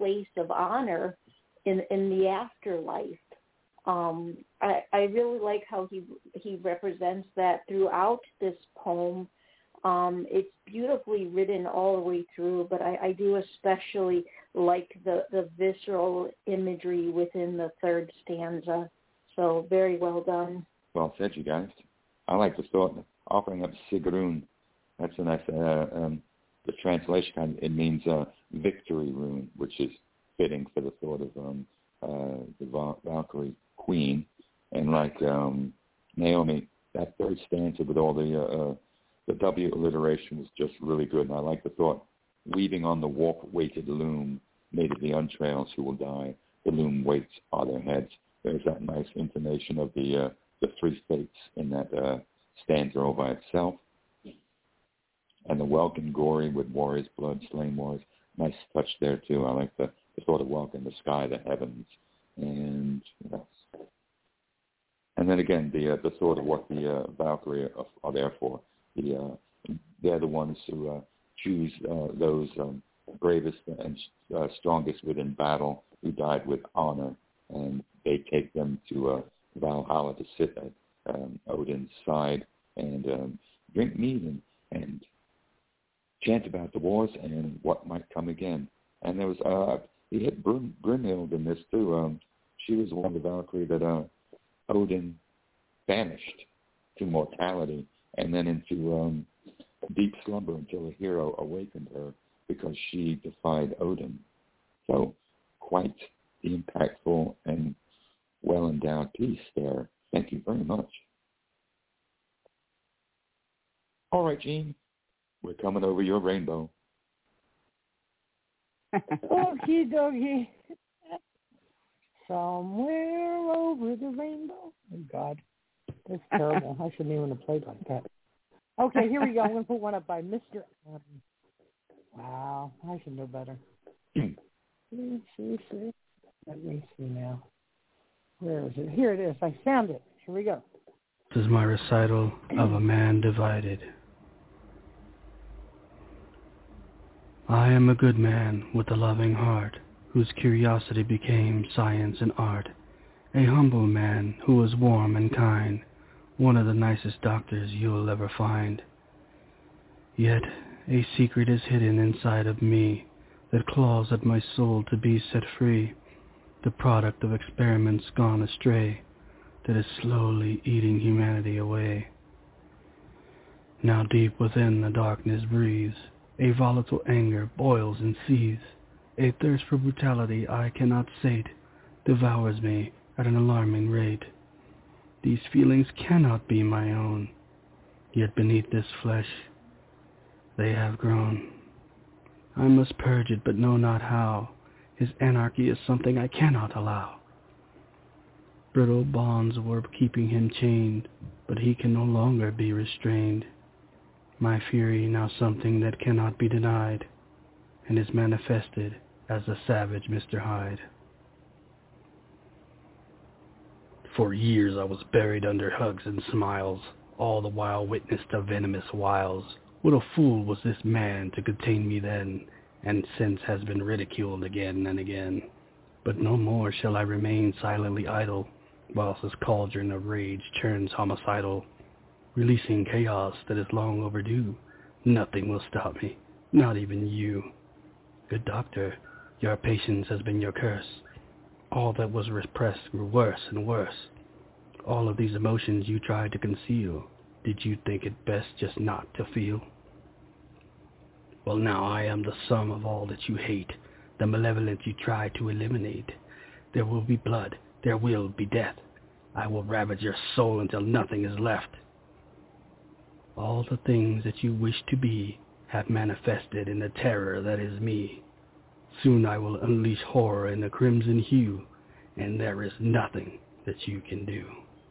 place of honor in in the afterlife. Um, I, I really like how he he represents that throughout this poem. Um, it's beautifully written all the way through, but I, I do especially like the, the visceral imagery within the third stanza. So very well done. Well said, you guys. I like the thought offering up Sigrun. That's a nice, uh, um, the translation kind of, it means uh, victory rune, which is fitting for the thought of um, uh, the Val- Valkyrie queen. And like um, Naomi, that third stanza with all the uh, uh, the W alliteration was just really good. And I like the thought, weaving on the warp-weighted loom, made of the entrails who will die. The loom weights are their heads. There's that nice intonation of the uh, the three fates in that uh, stanza all by itself. And the welkin gory with warriors' blood, slain warriors. Nice touch there, too. I like the, the thought of welkin, the sky, the heavens. And what else? And then again, the uh, the thought of what the uh, Valkyrie are, are there for. The, uh, they're the ones who uh, choose uh, those um, bravest and uh, strongest within battle who died with honor, and they take them to uh, Valhalla to sit at um, Odin's side and um, drink mead and, and chant about the wars and what might come again. And there was uh, he hit Brun- Brunhild in this too. Um, she was one of the Valkyrie that uh, Odin banished to mortality and then into um, deep slumber until a hero awakened her because she defied Odin. So quite the impactful and well-endowed piece there. Thank you very much. All right, Gene, we're coming over your rainbow. Okie dokie. Somewhere over the rainbow. Oh, God. That's terrible. I shouldn't even have played like that. Okay, here we go. I'm going to put one up by Mister Adam. Wow, I should know better. see, see, see. Let me see now. Where is it? Here it is. I found it. Here we go. This is my recital of A Man Divided. I am a good man with a loving heart, whose curiosity became science and art. A humble man who was warm and kind, one of the nicest doctors you'll ever find. Yet a secret is hidden inside of me that claws at my soul to be set free, the product of experiments gone astray that is slowly eating humanity away. Now deep within the darkness breathes a volatile anger boils and seethes. A thirst for brutality I cannot sate devours me at an alarming rate. These feelings cannot be my own, yet beneath this flesh they have grown. I must purge it, but know not how. His anarchy is something I cannot allow. Brittle bonds were keeping him chained, but he can no longer be restrained. My fury now something that cannot be denied, and is manifested as the savage Mister Hyde. For years I was buried under hugs and smiles, all the while witnessed to venomous wiles. What a fool was this man to contain me then, and since has been ridiculed again and again. But no more shall I remain silently idle, whilst this cauldron of rage churns homicidal, releasing chaos that is long overdue. Nothing will stop me, not even you. Good doctor, your patience has been your curse. All that was repressed grew worse and worse. All of these emotions you tried to conceal, did you think it best just not to feel? Well, now I am the sum of all that you hate, the malevolence you try to eliminate. There will be blood, there will be death. I will ravage your soul until nothing is left. All the things that you wish to be have manifested in the terror that is me. Soon I will unleash horror in a crimson hue, and there is nothing that you can do.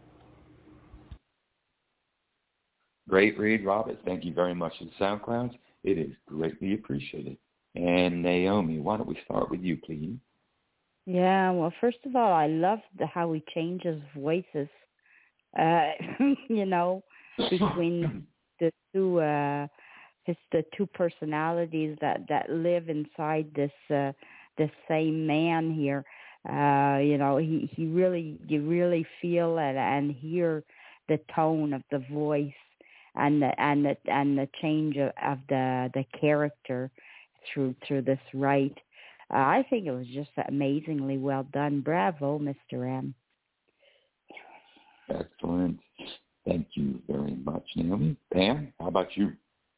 Great read, Robert. Thank you very much to the SoundClouds. It is greatly appreciated. And Naomi, why don't we start with you, please? Yeah, well, first of all, I love the, how he changes voices, uh, you know, between the two, uh, his, the two personalities that, that live inside this, uh, the same man here. Uh, you know, he, he really, you really feel it and hear the tone of the voice and the and the and the change of, of the the character through through this right. Uh, I think it was just amazingly well done. Bravo, Mister M. Excellent. Thank you very much, Naomi. Pam, how about you?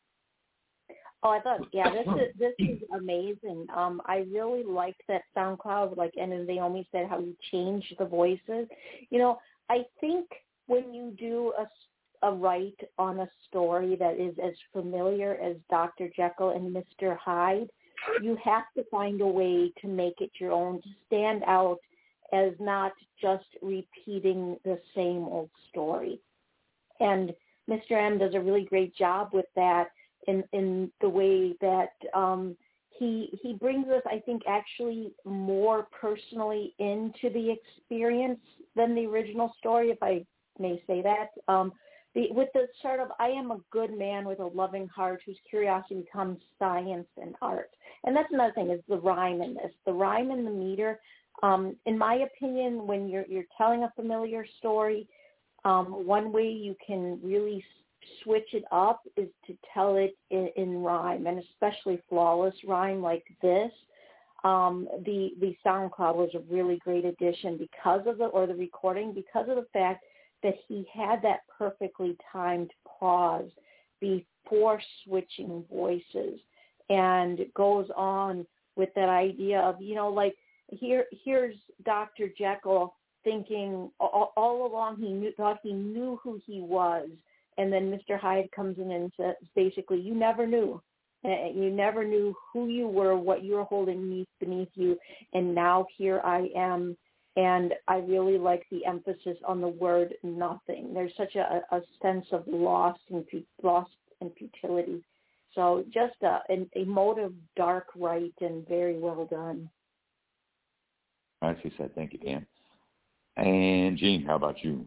Oh, I thought, yeah, this is this is amazing. Um, I really liked that SoundCloud, like, and as Naomi said, how you changed the voices. You know, I think when you do a, a write on a story that is as familiar as Doctor Jekyll and Mister Hyde, you have to find a way to make it your own, to stand out as not just repeating the same old story. And Mister M does a really great job with that. In, in the way that um, he he brings us, I think, actually more personally into the experience than the original story, if I may say that. Um, the, with the sort of, I am a good man with a loving heart whose curiosity becomes science and art. And that's another thing, is the rhyme in this. The rhyme and the meter, um, in my opinion, when you're you're telling a familiar story, um, one way you can really switch it up is to tell it in, in rhyme, and especially flawless rhyme like this. Um, the the SoundCloud was a really great addition because of the, or the recording, because of the fact that he had that perfectly timed pause before switching voices, and it goes on with that idea of, you know, like here here's Doctor Jekyll thinking all, all along he knew, thought he knew who he was. And then Mister Hyde comes in and says, basically, you never knew. You never knew who you were, what you were holding beneath you, and now here I am. And I really like the emphasis on the word nothing. There's such a, a sense of loss and loss and futility. So just a, an emotive, dark write, and very well done. Nicely said. Thank you, Pam. And Jean, how about you?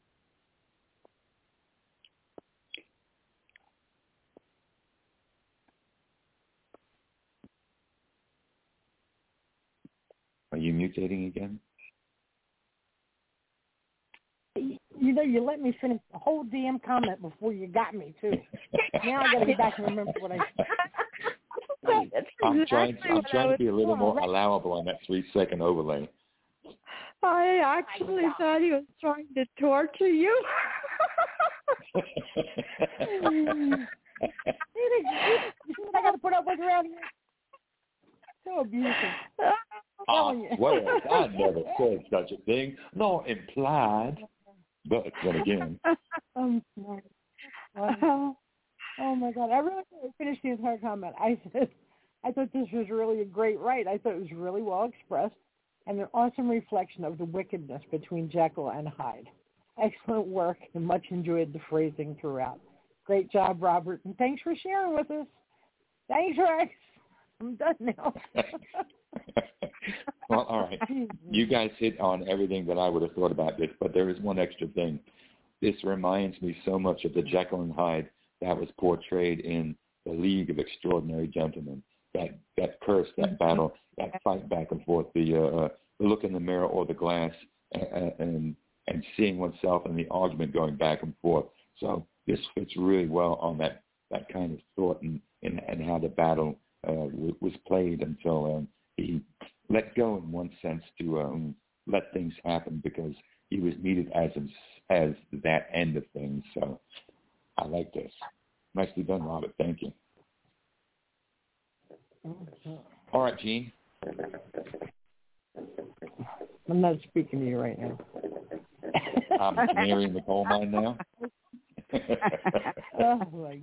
Are you mutating again? You know, you let me finish the whole damn comment before you got me, too. Now I got to get back and remember what I said. I'm trying, I'm trying to be a little more allowable on that three-second overlay. I actually thought he was trying to torture you. I got to put up with around here. So abusive. I swear, I never said such a thing, nor implied. But then again. um, oh, oh, my God. I really finished the entire comment. I said, I thought this was really a great write. I thought it was really well expressed and an awesome reflection of the wickedness between Jekyll and Hyde. Excellent work, and much enjoyed the phrasing throughout. Great job, Robert, and thanks for sharing with us. Thanks, Rex. I'm done now. Well, all right. You guys hit on everything that I would have thought about this, but there is one extra thing. This reminds me so much of the Jekyll and Hyde that was portrayed in The League of Extraordinary Gentlemen. That that curse, that battle, that fight back and forth, the, uh, the look in the mirror or the glass, and, and and seeing oneself and the argument going back and forth. So this fits really well on that, that kind of thought and, and, and how the battle uh, w- was played until um, he let go in one sense to um, let things happen because he was needed as as that end of things. So I like this. Nicely done, Robert. Thank you. All right, Gene. I'm not speaking to you right now. I'm canary in the coal mine now. Oh, my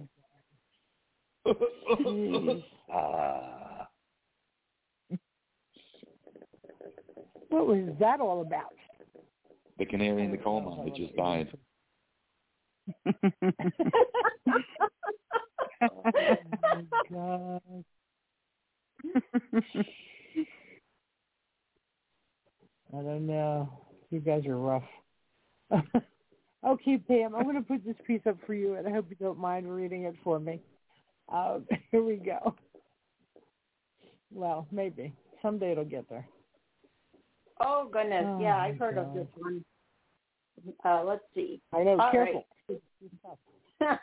God. uh, what was that all about? The canary in the coal mine that just died. Oh, my God. I don't know. You guys are rough. Okay, Pam, I'm going to put this piece up for you, and I hope you don't mind reading it for me. Uh, here we go. Well, maybe. someday it'll get there. Oh, goodness. Oh, yeah, I've heard God. of this one. Uh, let's see. I know. All Careful. Right.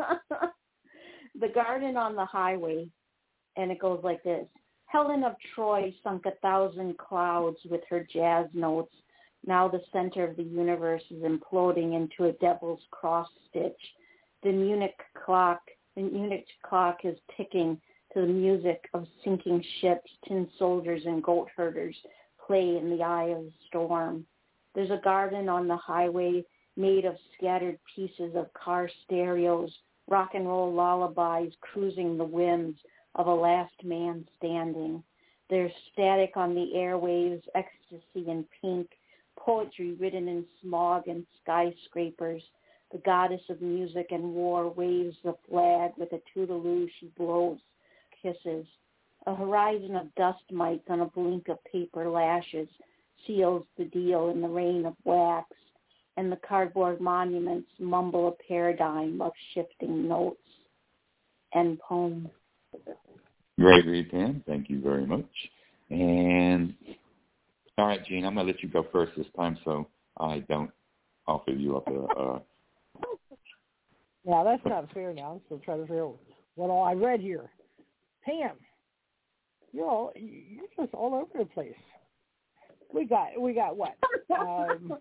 The Garden on the Highway, and it goes like this. Helen of Troy sunk a thousand clouds with her jazz notes. Now the center of the universe is imploding into a devil's cross stitch. The Munich clock, the Munich clock is ticking to the music of sinking ships. Tin soldiers and goat herders play in the eye of the storm. There's a garden on the highway made of scattered pieces of car stereos, rock and roll lullabies cruising the whims of a last man standing. There's static on the airwaves, ecstasy in pink, poetry written in smog and skyscrapers. The goddess of music and war waves the flag with a toodaloo she blows kisses. A horizon of dust mites on a blink of paper lashes seals the deal in the rain of wax, and the cardboard monuments mumble a paradigm of shifting notes and poems. Great read, Pam. Thank you very much. And all right, Gene, I'm going to let you go first this time so I don't offer you up a... Uh... Yeah, that's not fair now. I'm still trying to figure out what all I read here. Pam, you're all, you're just all over the place. We got, we got what? Um,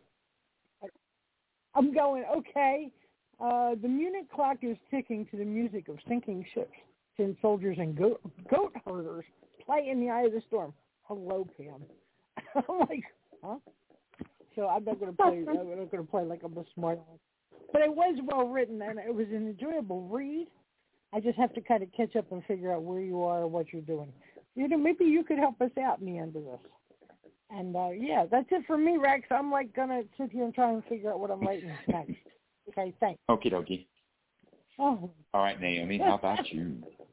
I'm going, okay. Uh, the Munich clock is ticking to the music of sinking ships. Tin soldiers and goat, goat herders play in the eye of the storm. Hello, Pam. I'm like, huh? So I'm not going to play. I'm not going to play like I'm a smart one. But it was well written, and it was an enjoyable read. I just have to kind of catch up and figure out where you are and what you're doing. You know, maybe you could help us out in the end of this. And uh, yeah, that's it for me, Rex. I'm like gonna sit here and try and figure out what I'm writing next. Okay, thanks. Okie dokie. Oh. All right, Naomi, how about you?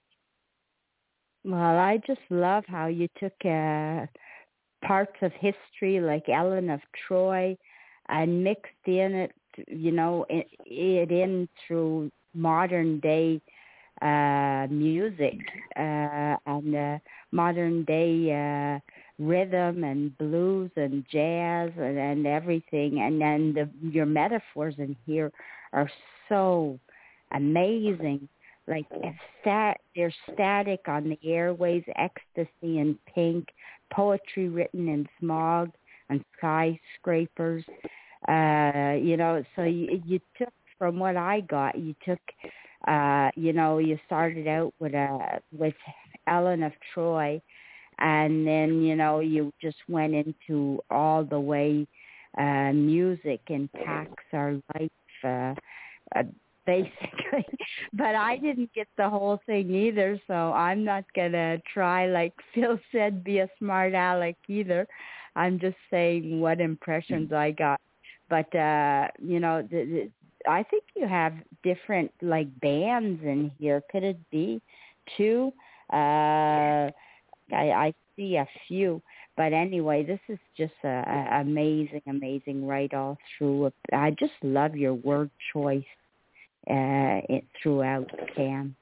Well, I just love how you took uh, parts of history like Ellen of Troy and mixed in it, you know, it, it in through modern day uh, music uh, and uh, modern day uh, rhythm and blues and jazz and, and everything. And then the, your metaphors in here are so amazing. Like stat, they're static on the airways, ecstasy in pink, poetry written in smog and skyscrapers. Uh, you know, so you, you took, from what I got, you took, uh, you know, you started out with a with Ellen of Troy, and then you know you just went into all the way uh, music impacts our life. Uh, uh, Basically, but I didn't get the whole thing either, so I'm not going to try, like Phil said, be a smart aleck either. I'm just saying what impressions I got. But, uh, you know, the, the, I think you have different, like, bands in here. Could it be two? Uh, I, I see a few. But anyway, this is just a, a amazing, amazing right all through. I just love your word choice. Uh, it throughout, Cam.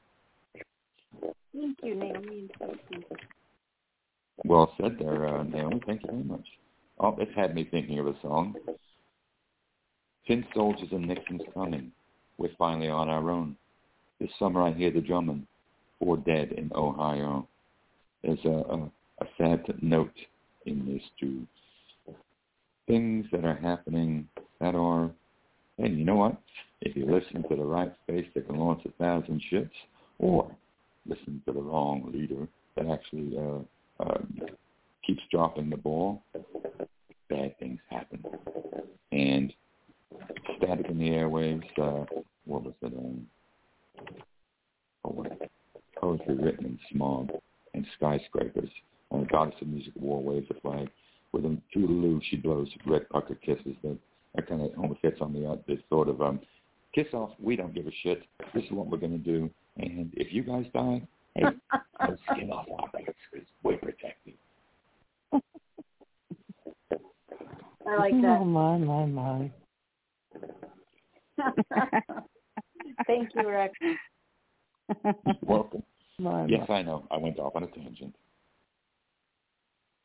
Thank you, Naomi. Well said there, uh, Naomi. Thank you very much. Oh, it's had me thinking of a song. Tin soldiers and Nixon's coming. We're finally on our own. This summer I hear the drumming. Four dead in Ohio. There's a, a, a sad note in this too. Things that are happening that are, and you know what? If you listen to the right space that can launch a thousand ships, or listen to the wrong leader that actually uh, uh, keeps dropping the ball, bad things happen. And static in the airwaves, uh, what was it? Um, oh, what? Poetry written in smog and skyscrapers. Uh, goddess of music, war waves a flag. With a toodaloo, she blows red pucker kisses. That, that kind of almost hits on the uh, this sort of um, kiss off. We don't give a shit. This is what we're going to do. And if you guys die, hey, no skin off our backs because we're protected. I like that. Oh, my, my, my. Thank you, Rex. Welcome. My, yes, my. I know. I went off on a tangent.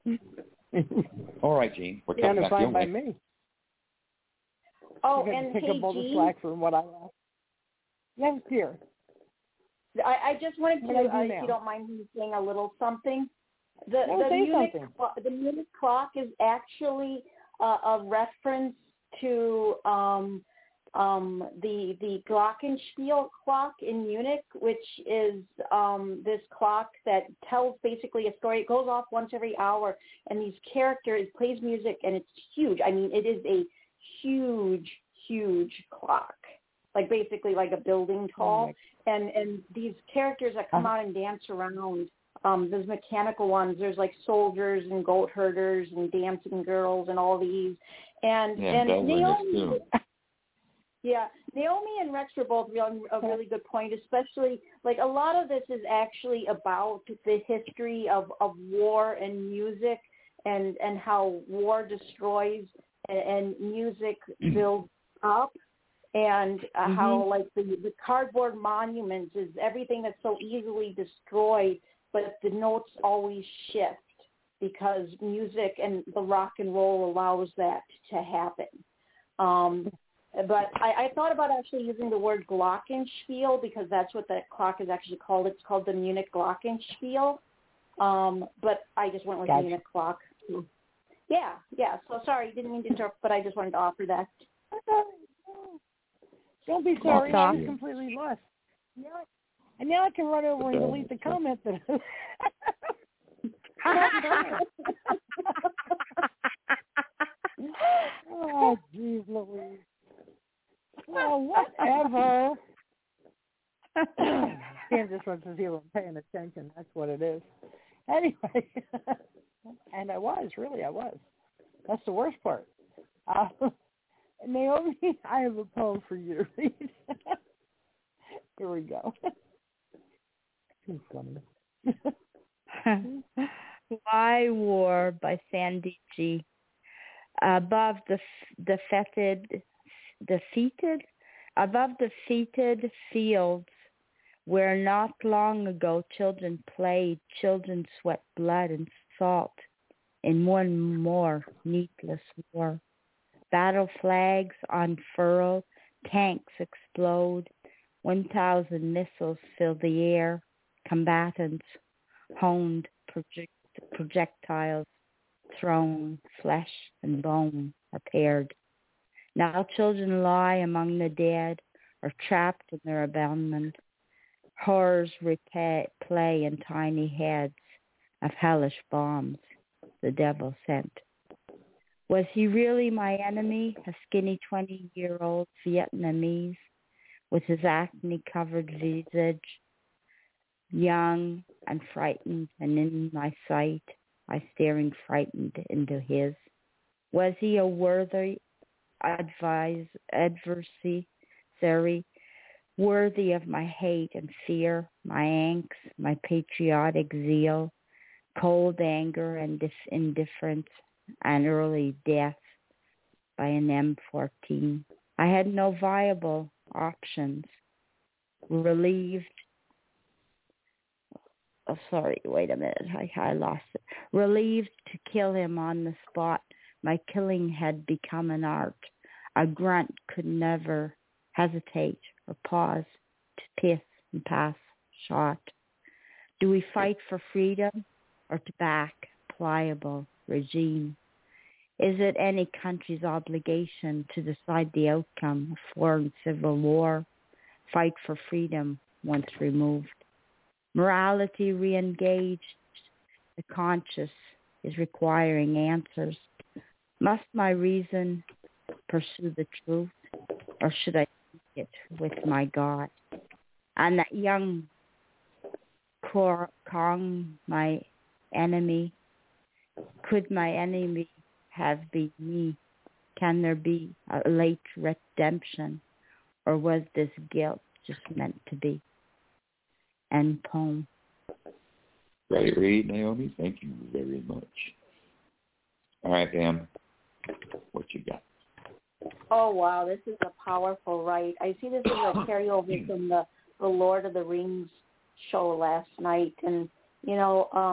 All right, Gene. We're Yeah, talking it's about fine by Yomi. me. Oh, You and pick hey, up all the Gene, slack from what I asked. Yes, dear. I, I just wanted What to, do I do uh, now? if you don't mind me saying a little something. The No, the say Munich something. clock, the Munich clock is actually uh, a reference to um, um, the the Glockenspiel clock in Munich, which is um, this clock that tells basically a story. It goes off once every hour, and these characters it plays music, and it's huge. I mean, it is a huge, huge clock, like basically like a building tall. Oh, and and these characters that come uh-huh. out and dance around. Um, there's mechanical ones. There's like soldiers and goat herders and dancing girls and all these. And yeah, and Naomi, yeah, Naomi and Rex were both really, a really good point. Especially like a lot of this is actually about the history of, of war and music, and and how war destroys and, and music builds up. And uh, mm-hmm. how like the, the cardboard monuments is everything that's so easily destroyed. But the notes always shift because music and the rock and roll allows that to happen. Um, but I, I thought about actually using the word Glockenspiel because that's what that clock is actually called. It's called the Munich Glockenspiel. Um, but I just went with gotcha. the Munich clock. Yeah, yeah. So sorry, didn't mean to interrupt, but I just wanted to offer that. Don't be sorry. I was completely lost. Yeah. And now I can run over and delete the comment that oh, jeez, Louise. Well, whatever. Sam just wants to see if I'm paying attention. That's what it is. Anyway, and I was, really, I was. That's the worst part. Uh, Naomi, I have a poem for you to read. Here we go. Why War by Sandy G. Above the defeated, defeated, above defeated fields where not long ago children played, children sweat blood and salt in one more needless war. Battle flags unfurl, tanks explode, one thousand missiles fill the air, combatants, honed project, projectiles, thrown, flesh and bone are paired. Now children lie among the dead or trapped in their abandonment. Horrors repay, play in tiny heads of hellish bombs the devil sent. Was he really my enemy, a skinny twenty-year-old Vietnamese with his acne-covered visage, young and frightened, and in my sight, I staring frightened into his? Was he a worthy advise, adversary, worthy of my hate and fear, my angst, my patriotic zeal, cold anger and dis- indifference, and early death by an M fourteen? I had no viable options. Relieved, oh, sorry, wait a minute, I, I lost it. Relieved to kill him on the spot, my killing had become an art. A grunt could never hesitate or pause to piss and pass shot. Do we fight for freedom or to back pliable regime? Is it any country's obligation to decide the outcome of foreign civil war? Fight for freedom once removed. Morality re-engaged. The conscious is requiring answers. Must my reason pursue the truth, or should I seek it with my God? And that young Kong, my enemy, could my enemy have been me? Can there be a late redemption, or was this guilt just meant to be? End poem. Great read, Naomi. Thank you very much. All right, Pam, what you got? Oh, wow, this is a powerful write. I see this as a carryover from the, the Lord of the Rings show last night. And, you know, um,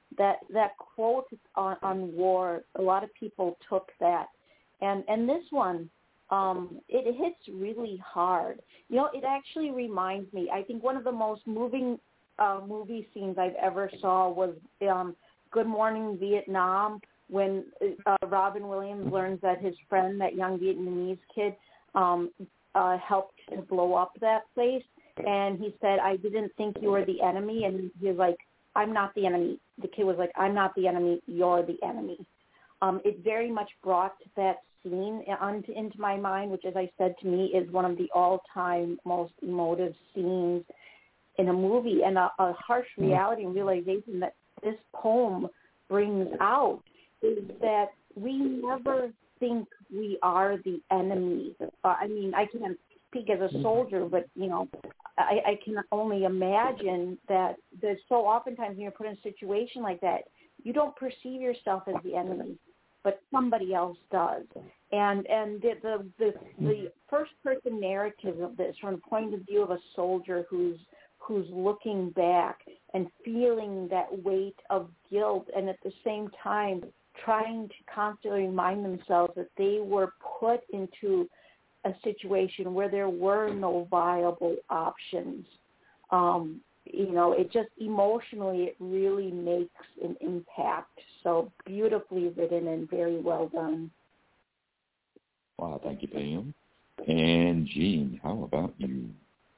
that that quote on, on war, a lot of people took that. And, and this one, um, it hits really hard. You know, it actually reminds me, I think one of the most moving uh, movie scenes I've ever saw was um, Good Morning Vietnam, when uh, Robin Williams learns that his friend, that young Vietnamese kid, um, uh, helped to blow up that place. And he said, I didn't think you were the enemy. And he was like, I'm not the enemy. The kid was like, I'm not the enemy. You're the enemy. Um, it very much brought that scene onto, into my mind, which, as I said, to me is one of the all-time most emotive scenes in a movie, and a, a harsh reality and realization that this poem brings out is that we never think we are the enemy. Uh, I mean, I can't speak as a soldier, but, you know, I, I can only imagine that there's so oftentimes when you're put in a situation like that, you don't perceive yourself as the enemy, but somebody else does. And and the the, the, the first person narrative of this, from the point of view of a soldier who's who's looking back and feeling that weight of guilt, and at the same time trying to constantly remind themselves that they were put into a situation where there were no viable options. Um, you know, it just emotionally, it really makes an impact. So beautifully written and very well done. Wow, thank you, Pam. And Jean, how about you?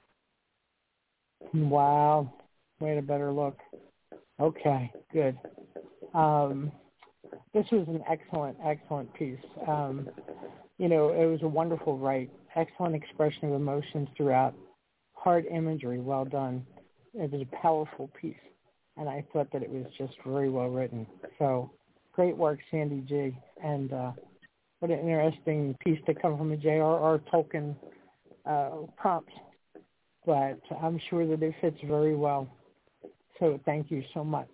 Wow. Wait a better look. Okay, good. Um, this was an excellent, excellent piece. Um, you know, it was a wonderful write. Excellent expression of emotions throughout. Hard imagery, well done. It was a powerful piece, and I thought that it was just very well written. So, great work, Sandy G. And uh, what an interesting piece to come from a J R R. Tolkien uh, prompt. But I'm sure that it fits very well. So thank you so much.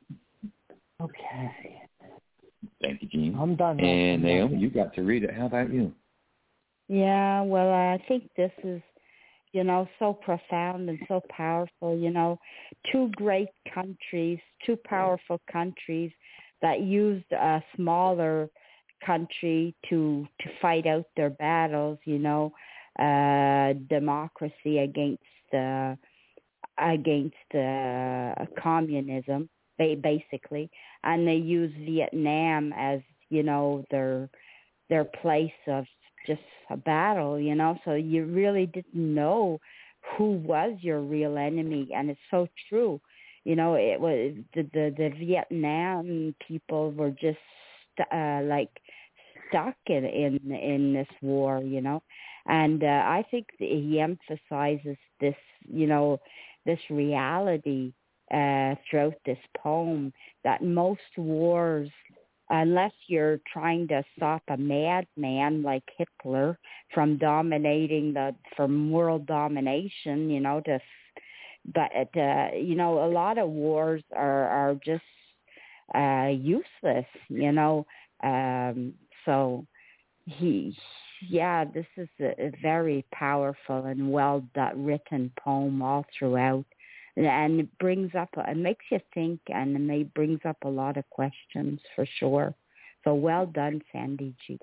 Okay. Thank you, Jean. I'm done. Now. And I'm Naomi, done. you got to read it. How about you? Yeah, well, I think this is, you know, so profound and so powerful, you know, two great countries, two powerful countries that used a smaller country to to fight out their battles, you know, uh, democracy against uh, against uh, communism, basically, and they used Vietnam as, you know, their their place of just a battle, you know, so you really didn't know who was your real enemy, and it's so true. You know, it was the the, the Vietnam people were just uh, like stuck in, in in this war, you know, and uh, I think he emphasizes this, you know, this reality uh, throughout this poem, that most wars, unless you're trying to stop a madman like Hitler from dominating the, from world domination, you know, to, but, uh, you know, a lot of wars are, are just uh, useless, you know. Um, so he, yeah, this is a, a very powerful and well done, written poem all throughout. And it brings up, it makes you think, and it may brings up a lot of questions for sure. So well done, Sandy G.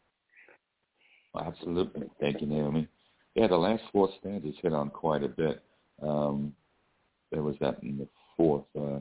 Absolutely. Thank you, Naomi. Yeah, the last four stanzas hit on quite a bit. Um, there was that in the fourth. Uh,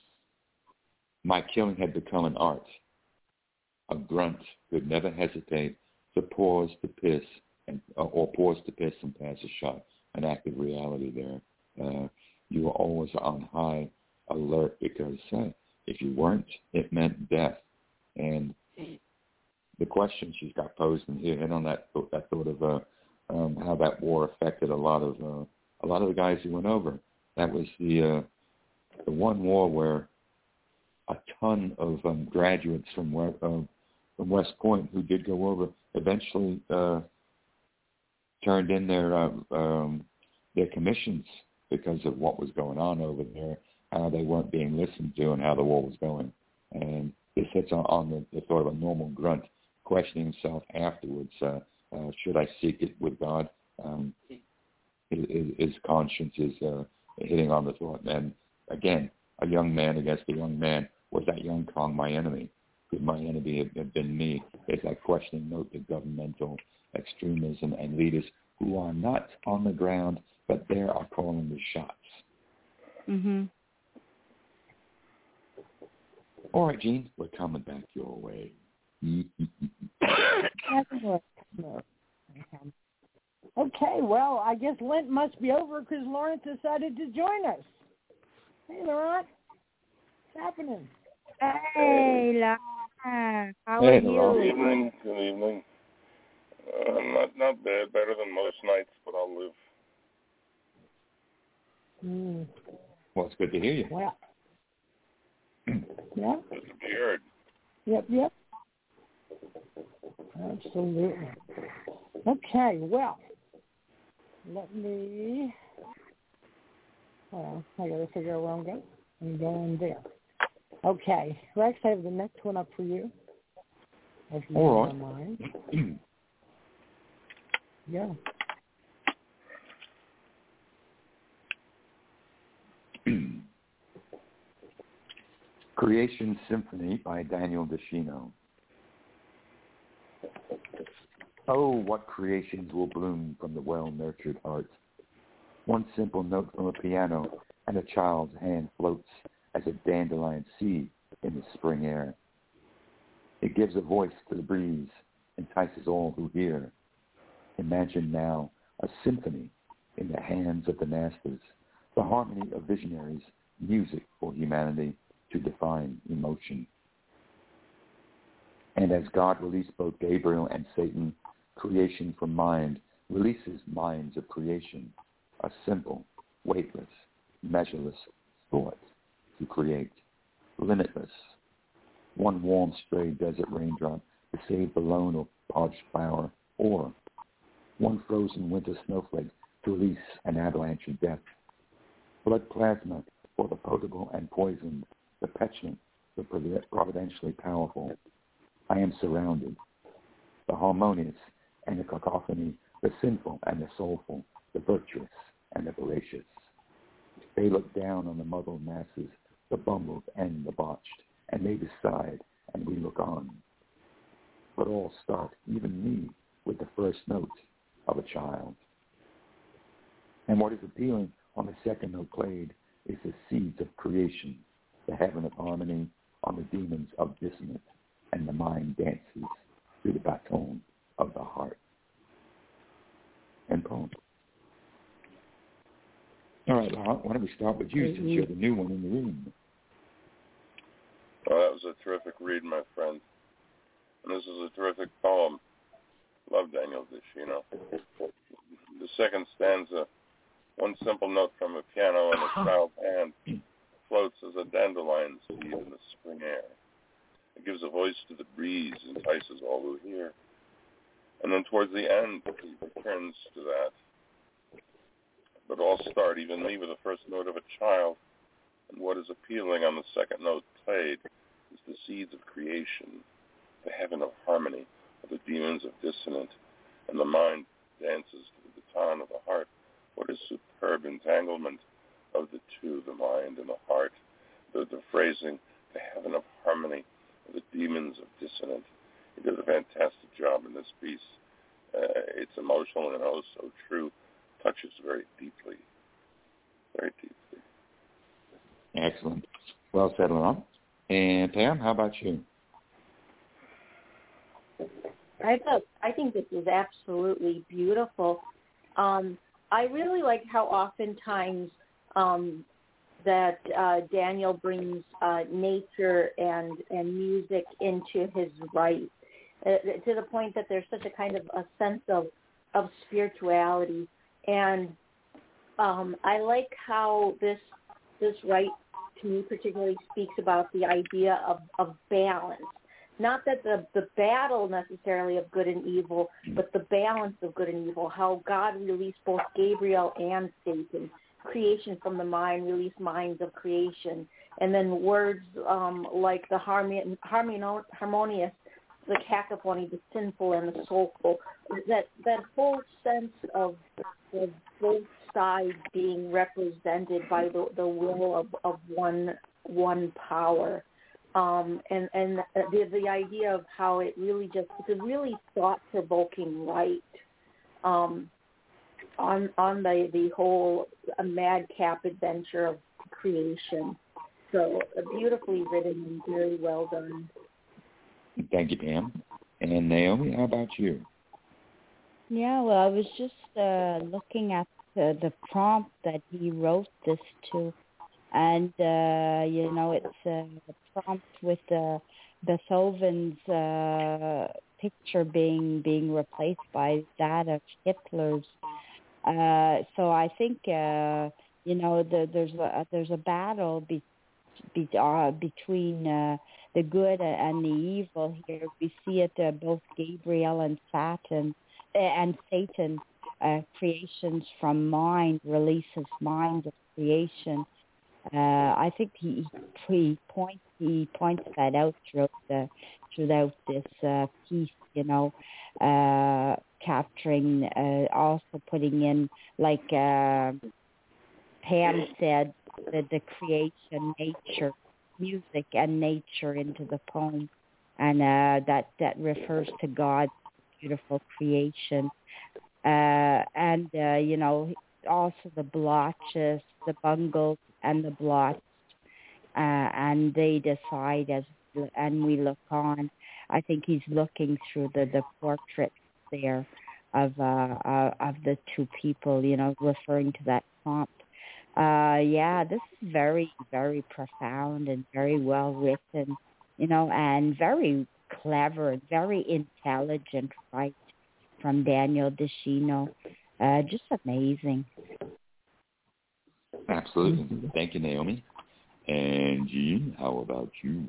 My killing had become an art. A grunt could never hesitate to pause to piss, and, uh, or pause to piss and pass a shot. An active reality there. Uh, You were always on high alert because uh, if you weren't, it meant death. And the question she's got posed in here, hit on that that thought of uh, um, how that war affected a lot of uh, a lot of the guys who went over. That was the uh, the one war where a ton of um, graduates from uh, from West Point who did go over eventually uh, turned in their uh, um, their commissions, because of what was going on over there, how they weren't being listened to, and how the war was going. And this hits on, on the, the sort of a normal grunt, questioning himself afterwards, uh, uh, should I seek it with God? Um, his, his conscience is uh, hitting on the thought. And again, a young man against a young man Was that young Kong my enemy? Could my enemy have been me? Is that questioning note to governmental extremism and leaders who are not on the ground, but there are calling the shots? Mhm. All right, Gene, we're coming back your way. Okay, well, I guess Lent must be over because Lawrence decided to join us. Hey, Laurent. What's happening? Hey, Laurent. How Hey, are you? Laurent. Good evening. Good evening. Uh, not not bad. Better than most nights, but I'll live. Mm. Well, it's good to hear you. Well, yeah. Good to be heard. Yep, yep. Absolutely. Okay, well, let me, well, I got to figure out where I'm going. I'm going there. Okay, Rex, I have the next one up for you. If you All don't right. mind. Yeah. Creation Symphony by Daniel DeShino. Oh, what creations will bloom from the well-nurtured heart. One simple note from a piano and a child's hand floats as a dandelion seed in the spring air. It gives a voice to the breeze, entices all who hear. Imagine now a symphony in the hands of the masters, the harmony of visionaries, music for humanity to define emotion. And as God released both Gabriel and Satan, creation from mind releases minds of creation, a simple, weightless, measureless thought to create, limitless. One warm, stray desert raindrop to save the lone or parched flower, or one frozen winter snowflake to release an avalanche of death. Blood plasma for the potable and poisoned, the petulant, the providentially powerful. I am surrounded. The harmonious and the cacophony, the sinful and the soulful, the virtuous and the voracious. They look down on the muddled masses, the bumbled and the botched, and they decide, and we look on. But all start, even me, with the first note of a child. And what is appealing on the second note played is the seeds of creation, the heaven of harmony on the demons of dissonance, and the mind dances through the baton of the heart. End poem. All right, Laurent, why don't we start with you since you're the new one in the room? Well, that was a terrific read, my friend. And this is a terrific poem. Love Daniel DeShino. The second stanza, one simple note from a piano and a child's hand floats as a dandelion seed in the spring air. It gives a voice to the breeze, entices all who hear. And then towards the end, he returns to that. But all start, even me, with the first note of a child. And what is appealing on the second note played is the seeds of creation, the heaven of harmony, of the demons of dissonant, and the mind dances to the baton of the heart. What a superb entanglement of the two, the mind and the heart. The, the phrasing, the heaven of harmony, of the demons of dissonant. He did a fantastic job in this piece. Uh, it's emotional and oh so true. Touches very deeply, very deeply. Excellent. Well said, Laurent. And Pam, how about you? I thought I think this is absolutely beautiful. Um, I really like how oftentimes um, that uh, Daniel brings uh, nature and and music into his write, uh, to the point that there's such a kind of a sense of of spirituality. And um, I like how this this write to me particularly speaks about the idea of, of balance. Not that the, the battle necessarily of good and evil, but the balance of good and evil, how God released both Gabriel and Satan, creation from the mind, released minds of creation, and then words um, like the harmon- harmon- harmonious, the cacophony, the sinful and the soulful, that, that whole sense of, of both sides being represented by the, the will of, of one one power. Um, and and the the idea of how it really just it's a really thought provoking write um, on on the the whole a madcap adventure of creation. So uh, beautifully written and very well done. Thank you, Pam. And Naomi, how about you? Yeah, well, I was just uh, looking at the, the prompt that he wrote this to, and uh, you know, it's a prompt with uh, Beethoven's uh, picture being being replaced by that of Hitler's. Uh, so I think uh, you know the, there's a there's a battle be, be, uh, between uh, the good and the evil here. We see it uh, both Gabriel and Satan uh, and Satan. Uh, creations from mind, releases mind of creation. Uh, I think he he points he points that out throughout the throughout this uh, piece. You know, uh, capturing, uh, also putting in, like uh, Pam said, the, the creation, nature, music, and nature into the poem, and uh, that that refers to God's beautiful creation. Uh, and, uh, you know, also the blotches, the bungles and the blots, uh, and they decide as, and we look on. I think he's looking through the, the portraits there of uh, uh, of the two people, you know, referring to that prompt. Uh, yeah, this is very, very profound and very well written, you know, and very clever, very intelligent, right? From Daniel Deschino. Uh, just amazing. Absolutely. Thank you, Naomi. And Jean, how about you?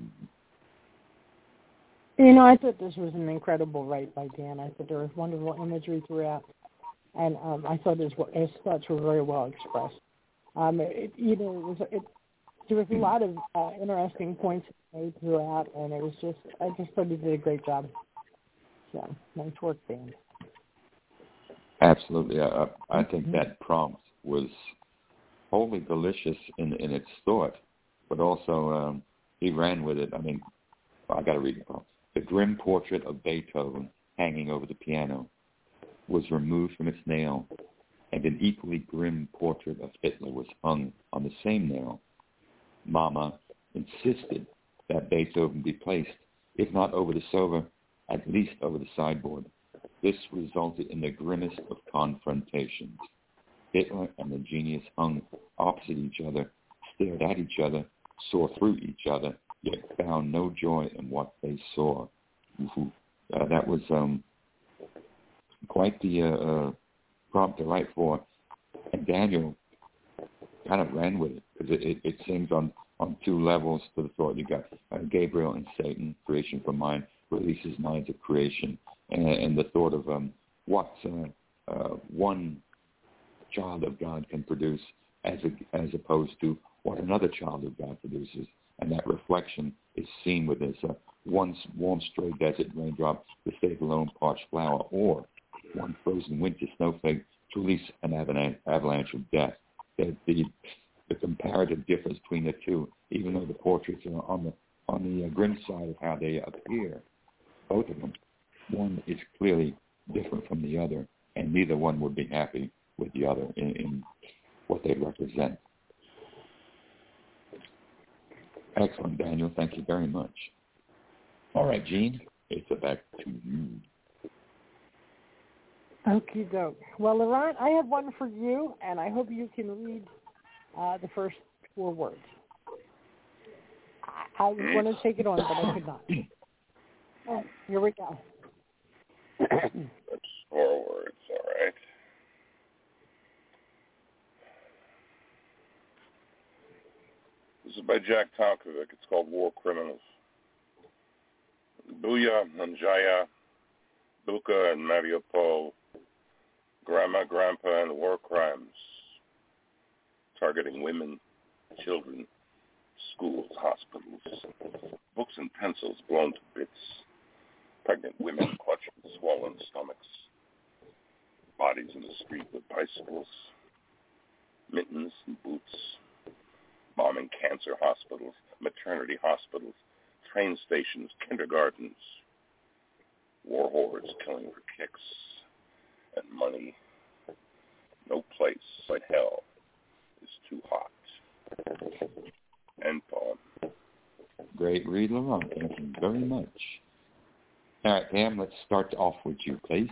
You know, I thought this was an incredible write by Dan. I thought there was wonderful imagery throughout, and um, I thought his, his thoughts were very well expressed. Um, it, you know, it was it, there was a lot of uh, interesting points made throughout, and it was just I just thought he did a great job. So nice work, Dan. Absolutely. I, I think that prompt was wholly delicious in in its thought, but also um, he ran with it. I mean, I got to read the prompt. The grim portrait of Beethoven hanging over the piano was removed from its nail, and an equally grim portrait of Hitler was hung on the same nail. Mama insisted that Beethoven be placed, if not over the sofa, at least over the sideboard. This resulted in the grimmest of confrontations. Hitler and the genius hung opposite each other, stared at each other, saw through each other, yet found no joy in what they saw. Uh, that was um, quite the uh, uh, prompt to write for. And Daniel kind of ran with it, because it, it, it sings on, on two levels to the thought. You got uh, Gabriel and Satan, creation from mind, releases minds of creation. And, and the thought of um, what uh, uh, one child of God can produce as a, as opposed to what another child of God produces. And that reflection is seen with this uh, one warm stray desert raindrop to save a lone parched flower, or one frozen winter snowflake to release an avalanche, avalanche of death. The, the, the comparative difference between the two, even though the portraits are on the, on the uh, grim side of how they appear, both of them, one is clearly different from the other, and neither one would be happy with the other in, in what they represent. Excellent, Daniel. Thank you very much. All right, Jean, it's back to you. Okie doke. Well, Laurent, I have one for you, and I hope you can read uh, the first four words. I, I was going to take it on, but I could not. Oh, here we go. That's four words, all right. This is by Jack Talkovic. It's called War Criminals. Buya and Jaya, Buka and Mariupol, Grandma, Grandpa, and war crimes, targeting women, children, schools, hospitals, books and pencils blown to bits, pregnant women clutching swollen stomachs, bodies in the street with bicycles, mittens and boots, bombing cancer hospitals, maternity hospitals, train stations, kindergartens, war hordes killing for kicks and money. No place like hell is too hot. End poem. Great read, Laurent. Thank you very much. All right, Pam, let's start off with you, please.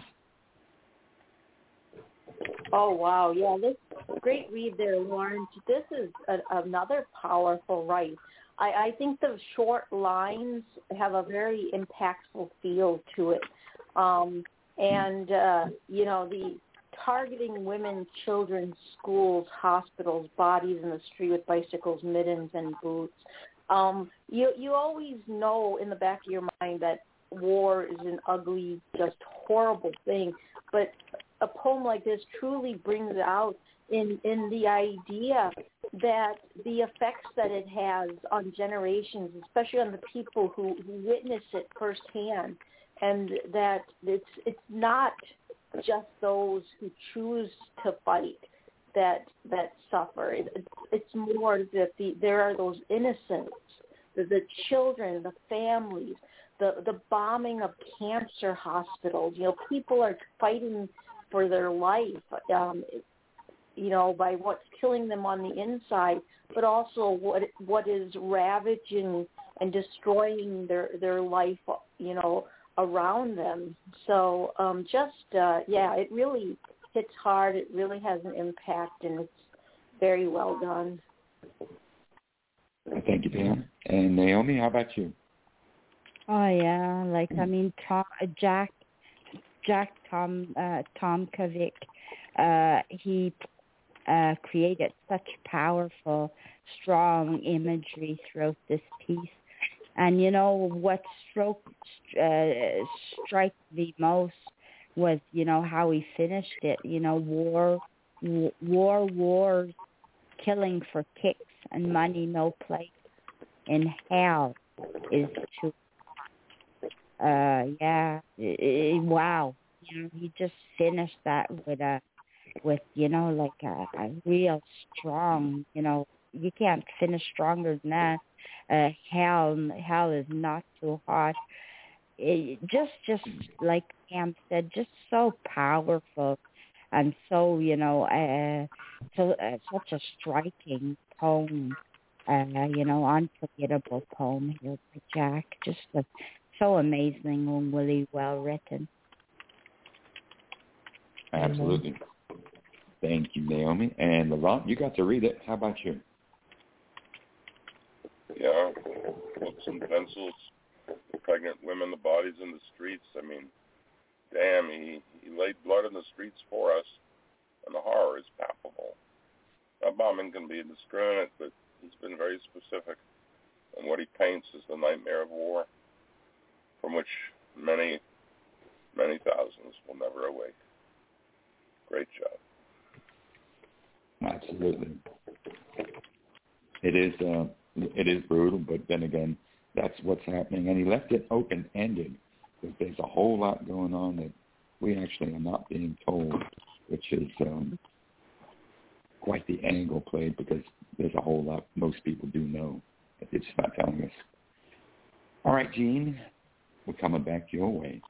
Oh, wow. Yeah, this great read there, Lawrence. This is a, another powerful write. I, I think the short lines have a very impactful feel to it. Um, and, uh, you know, the targeting women, children, schools, hospitals, bodies in the street with bicycles, mittens, and boots. Um, you, you always know in the back of your mind that war is an ugly, just horrible thing. But a poem like this truly brings out in, in the idea that the effects that it has on generations, especially on the people who, who witness it firsthand, and that it's it's not just those who choose to fight that that suffer. It, it's more that the, there are those innocents, the, the children, the families, the the bombing of cancer hospitals. You know, people are fighting for their life, um, you know, by what's killing them on the inside, but also what what is ravaging and destroying their, their life, you know, around them. So um, just, uh, yeah, it really hits hard. It really has an impact, and it's very well done. Thank you, Pam. And Naomi, how about you? Oh, yeah, like, I mean, Tom, Jack, Jack Tom, uh, Tomkovic, uh, he uh, created such powerful, strong imagery throughout this piece. And, you know, what struck, uh, struck me most was, you know, how he finished it. You know, war, war, wars, killing for kicks and money, no place in hell is too. Uh, yeah, it, it, wow. You know, he just finished that with a, with, you know, like a, a real strong, you know, you can't finish stronger than that. Uh, hell, hell is not too hot. It, just, just like Pam said, just so powerful, and so, you know, uh, so uh, such a striking poem. Uh, you know, unforgettable poem here by Jack. Just uh, so amazing and really well written. Absolutely. Thank you, Naomi. And Laurent, you got to read it. How about you? Yeah, books and pencils, pregnant women, the bodies in the streets. I mean, damn, he, he laid blood in the streets for us, and the horror is palpable. Now, bombing can be indiscriminate, but he's been very specific, and what he paints is the nightmare of war, from which many, many thousands will never awake. Great job. Absolutely. It is... Uh, It is brutal, but then again, that's what's happening. And he left it open-ended because there's a whole lot going on that we actually are not being told, which is um, quite the angle played because there's a whole lot most people do know that they're just not telling us. All right, Gene, we're coming back your way.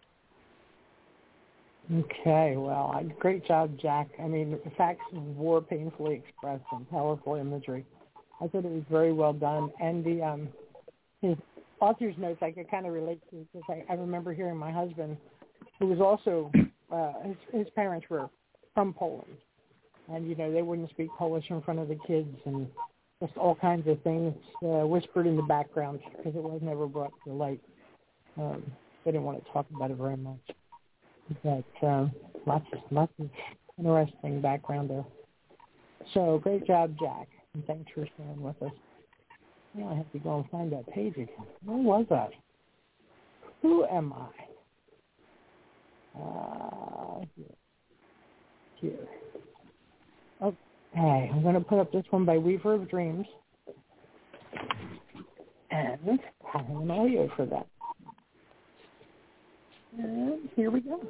Okay, well, great job, Jack. I mean, the facts of war painfully expressed in powerful imagery. I thought it was very well done, and the um, his author's notes I could kind of relate to because I, I remember hearing my husband, who was also uh, his, his parents were from Poland, and you know they wouldn't speak Polish in front of the kids, and just all kinds of things uh, whispered in the background because it was never brought to light. Um, they didn't want to talk about it very much, but um, lots of lots of interesting background there. So great job, Jack. And thanks for staying with us. Now I have to go and find that page again. Where was I? Who am I? Uh, here. Here. Okay, I'm going to put up this one by Weaver of Dreams. And I have an audio for that. And here we go.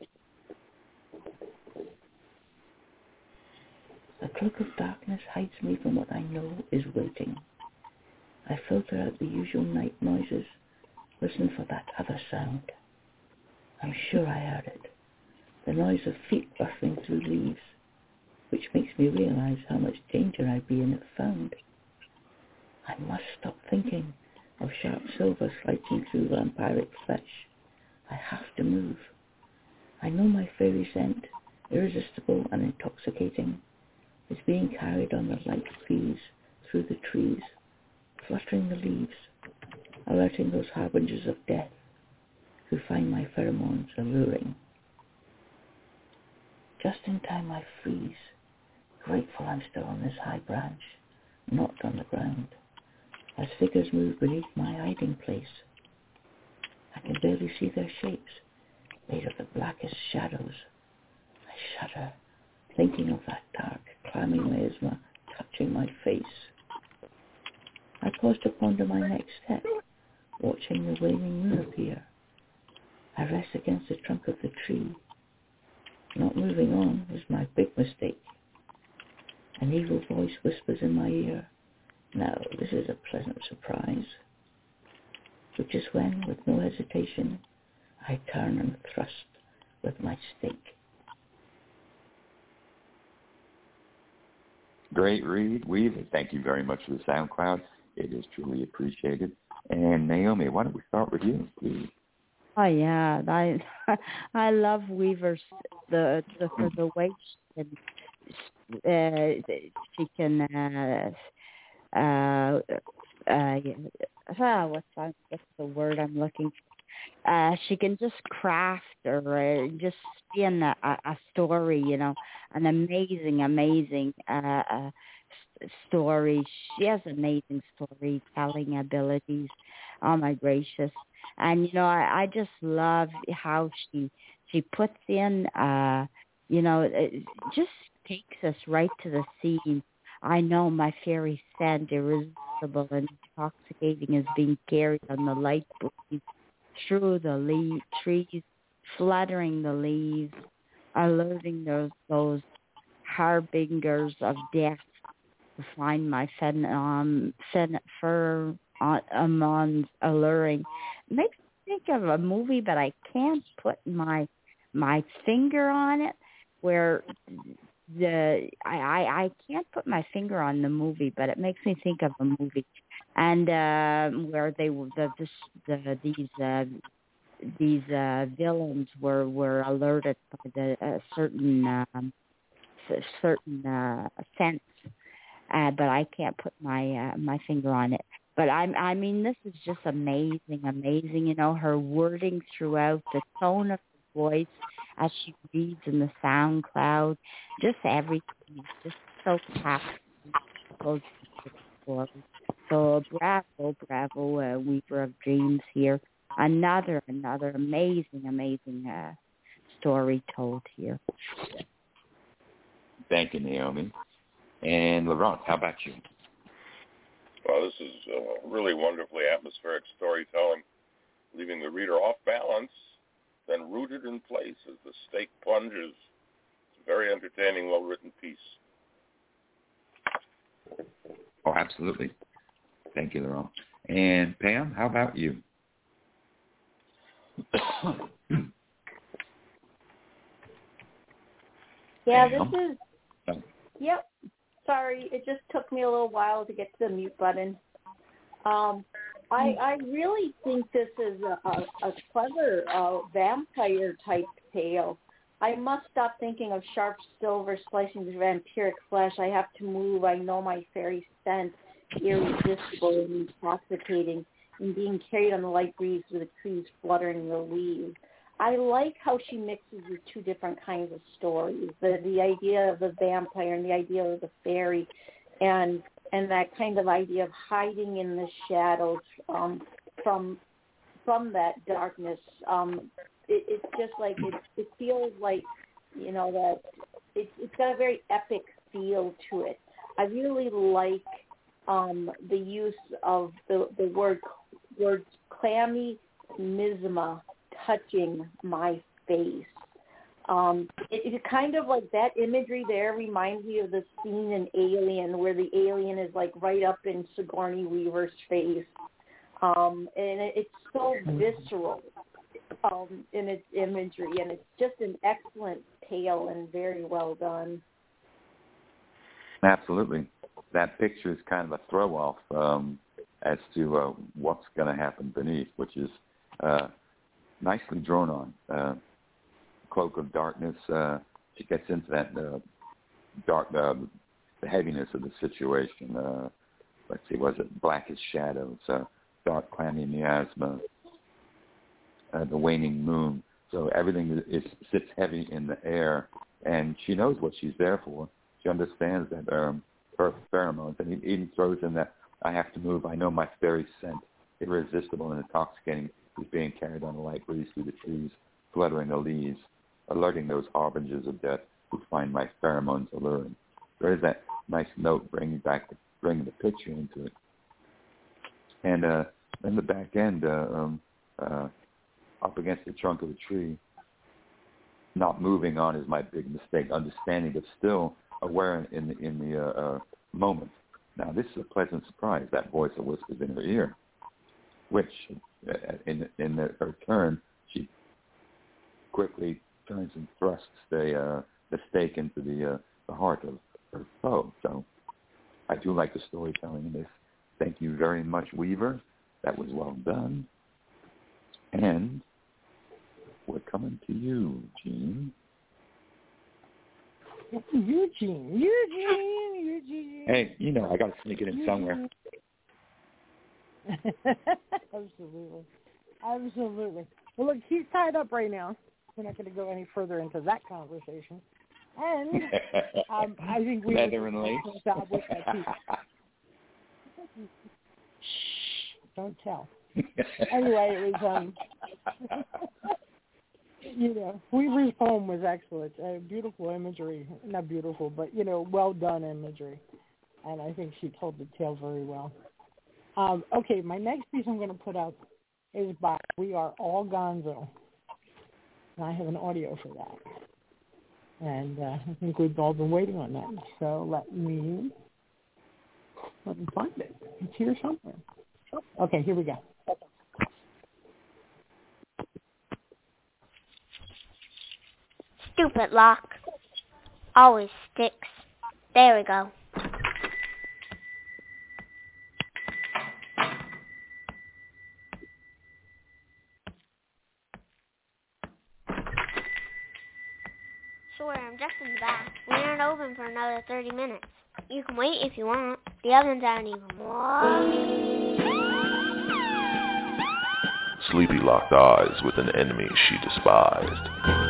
A cloak of darkness hides me from what I know is waiting. I filter out the usual night noises Listen for that other sound. I'm sure I heard it. The noise of feet rustling through leaves, which makes me realize how much danger I'd be in if found. I must stop thinking of sharp silver slicing through vampiric flesh. I have to move. I know my fairy scent, irresistible and intoxicating, is being carried on the light breeze through the trees, fluttering the leaves, alerting those harbingers of death who find my pheromones alluring. Just in time I freeze, grateful I'm still on this high branch, not on the ground, as figures move beneath my hiding place. I can barely see their shapes, made of the blackest shadows. I shudder, thinking of that dark, clammy miasma touching my face. I pause to ponder my next step, watching the waning moon appear. I rest against the trunk of the tree. Not moving on is my big mistake. An evil voice whispers in my ear, "Now, this is a pleasant surprise." Which is when, with no hesitation, I turn and thrust with my stake. Great read, Weaver. Thank you very much for the SoundCloud. It is truly appreciated. And Naomi, why don't we start with you, please? Oh yeah, I I love Weaver's the the for the way she can, uh, she can uh, uh, uh, uh what's that, what's the word I'm looking for? Uh, she can just craft or uh, just spin a, a story, you know, an amazing, amazing uh, uh, story. She has amazing storytelling abilities. Oh my gracious. And, you know, I, I just love how she she puts in, uh, you know, it just takes us right to the scene. I know my fairy scent, irresistible and intoxicating, is being carried on the light breeze through the leaf, trees, fluttering the leaves, alerting those, those harbingers of death to find my fen, um, fen, fur, Amon's alluring. It makes me think of a movie, but I can't put my my finger on it. Where the I, I I can't put my finger on the movie, but it makes me think of a movie, and uh, where they were the, the, the these uh, these uh, villains were, were alerted by the uh, certain um, certain uh, sense, uh, but I can't put my uh, my finger on it. But I, I mean, this is just amazing, amazing. You know, her wording throughout, the tone of her voice as she reads in the SoundCloud, just everything is just so captivating. So bravo, bravo, uh, Weaver of Dreams here. Another, another amazing, amazing uh, story told here. Thank you, Naomi. And Laurent, how about you? Well, this is uh, really wonderfully atmospheric storytelling, leaving the reader off balance, then rooted in place as the stake plunges. It's a very entertaining, well-written piece. Oh, absolutely. Thank you, Laurent. And Pam, how about you? Yeah, this is, yep. Sorry, it just took me a little while to get to the mute button. Um, I, I really think this is a, a, a clever uh, vampire-type tale. I must stop thinking of sharp silver slicing through vampiric flesh. I have to move. I know my fairy scent, irresistible and intoxicating, and being carried on the light breeze with the trees fluttering the leaves. I like how she mixes the two different kinds of stories, the the idea of the vampire and the idea of the fairy, and and that kind of idea of hiding in the shadows um, from from that darkness. Um, it, it's just like it, it feels like, you know, that it, it's got a very epic feel to it. I really like um, the use of the the word word clammy miasma touching my face. Um, it, it kind of like that imagery there reminds me of the scene in Alien where the alien is like right up in Sigourney Weaver's face. um, and it, it's so visceral um, in its imagery, and it's just an excellent tale and very well done. Absolutely. That picture is kind of a throw-off um, as to uh, what's going to happen beneath, which is uh, nicely drawn on. Uh, Cloak of Darkness, uh, she gets into that uh, dark, uh, the heaviness of the situation. Uh, let's see, was it Blackest Shadows, uh, Dark Clammy Miasma, uh, the waning moon. So everything is, sits heavy in the air, and she knows what she's there for. She understands that um, her pheromones, and he even throws in that, I have to move, I know my very scent, irresistible and intoxicating, is being carried on a light breeze through the trees, fluttering the leaves, alerting those harbingers of death who find my pheromones alluring. There is that nice note bringing back, the, bringing the picture into it. And uh, in the back end, uh, um, uh, up against the trunk of the tree, not moving on is my big mistake, understanding, but still aware in the, in the uh, uh, moment. Now, this is a pleasant surprise, that voice that whispers in her ear, which, uh, in, in the, her turn, she quickly turns and thrusts the, uh, the stake into the, uh, the heart of her foe. So I do like the storytelling in this. Thank you very much, Weaver. That was well done. And we're coming to you, Gene. Eugene, Eugene, Eugene. Hey, you know, I got to sneak it in Eugene. somewhere. Absolutely. Absolutely. Well, look, he's tied up right now. We're not going to go any further into that conversation. And um, I think we Leather and lace. Job with that piece. Shh, don't tell. Anyway, it was, um, you know, Weaver's poem was excellent. Uh, beautiful imagery. Not beautiful, but, you know, well done imagery. And I think she told the tale very well. Um, okay, my next piece I'm going to put up is by We Are All Gonzo. And I have an audio for that. And uh, I think we've all been waiting on that. So let me, let me find it. It's here somewhere. Okay, here we go. Stupid lock. Always sticks. There we go. Sure, I'm just in the back. We aren't open for another thirty minutes. You can wait if you want. The ovens aren't even warm. Sleepy locked eyes with an enemy she despised.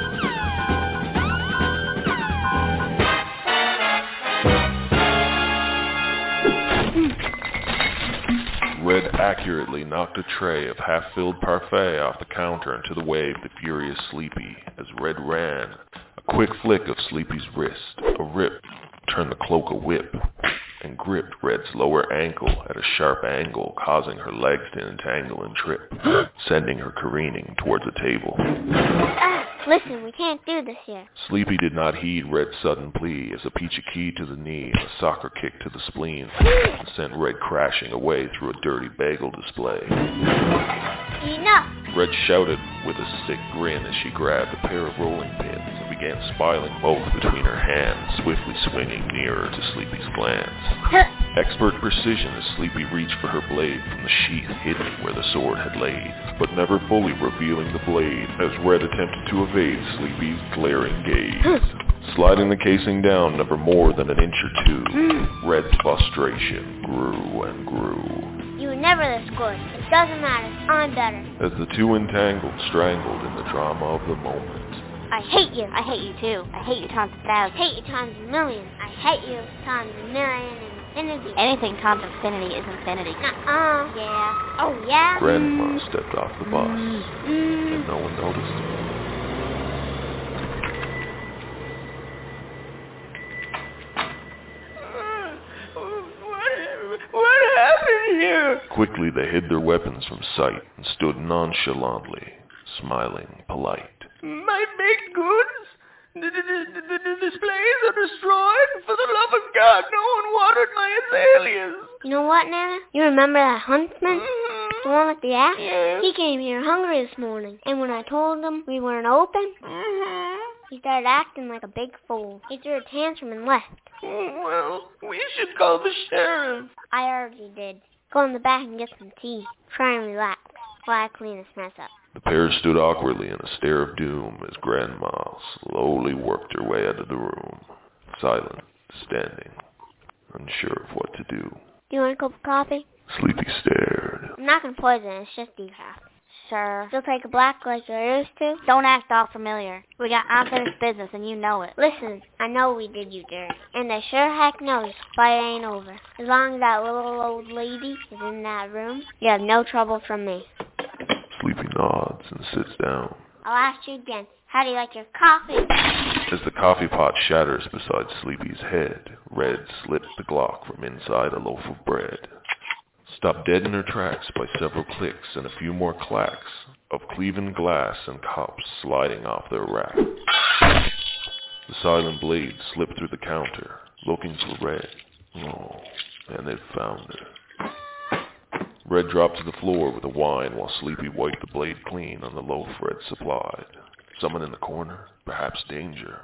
Red accurately knocked a tray of half-filled parfait off the counter and to the wave the furious Sleepy as Red ran. A quick flick of Sleepy's wrist, a rip, turned the cloak a whip, and gripped Red's lower ankle at a sharp angle, causing her legs to entangle and trip, sending her careening towards the table. Ah, listen, we can't do this here. Sleepy did not heed Red's sudden plea as a peachy key to the knee and a soccer kick to the spleen sent Red crashing away through a dirty bagel display. Enough! Red shouted with a sick grin as she grabbed a pair of rolling pins and began spiling both between her hands, swiftly swinging nearer to Sleepy's glance. Expert precision as Sleepy reached for her blade from the sheath hidden where the sword had laid, but never fully revealing the blade as Red attempted to evade Sleepy's glaring gaze. Sliding the casing down never more than an inch or two, Red's frustration grew and grew. You were never this good. It doesn't matter. I'm better. As the two entangled, strangled in the drama of the moment. I hate you. I hate you too. I hate you times a thousand. I hate you times a million. I hate you times a million and infinity. Anything times infinity is infinity. Uh-uh. Yeah. Oh, yeah? Grandma mm. stepped off the bus, mm. and no one noticed. What happened here? Quickly they hid their weapons from sight and stood nonchalantly, smiling polite. My baked goods? The, the, the, the, the displays are destroyed? For the love of God, no one watered my azaleas. You know what, Nana? You remember that huntsman? Mm-hmm. The one with the axe? Yes. He came here hungry this morning, and when I told him we weren't open, Mm-hmm. he started acting like a big fool. He threw a tantrum and left. Well, we should call the sheriff. I already did. Go in the back and get some tea. Try and relax while I clean this mess up. The pair stood awkwardly in a stare of doom as Grandma slowly worked her way out of the room, silent, standing, unsure of what to do. Do you want a cup of coffee? Sleepy stared. I'm not going to poison it. It's just decaf. Sir, you'll take a black like you're used to? Don't act all familiar. We got unfinished business and you know it. Listen, I know we did you dirty. And I sure heck knows fight ain't over. As long as that little old lady is in that room, you have no trouble from me. Sleepy nods and sits down. I'll ask you again. How do you like your coffee? As the coffee pot shatters beside Sleepy's head, Red slipped the Glock from inside a loaf of bread. Stopped dead in her tracks by several clicks and a few more clacks of cleaving glass and cups sliding off their rack. The silent blade slipped through the counter, looking for Red. Oh, and it found her. Red dropped to the floor with a whine while Sleepy wiped the blade clean on the loaf Red supplied. Someone in the corner? Perhaps danger.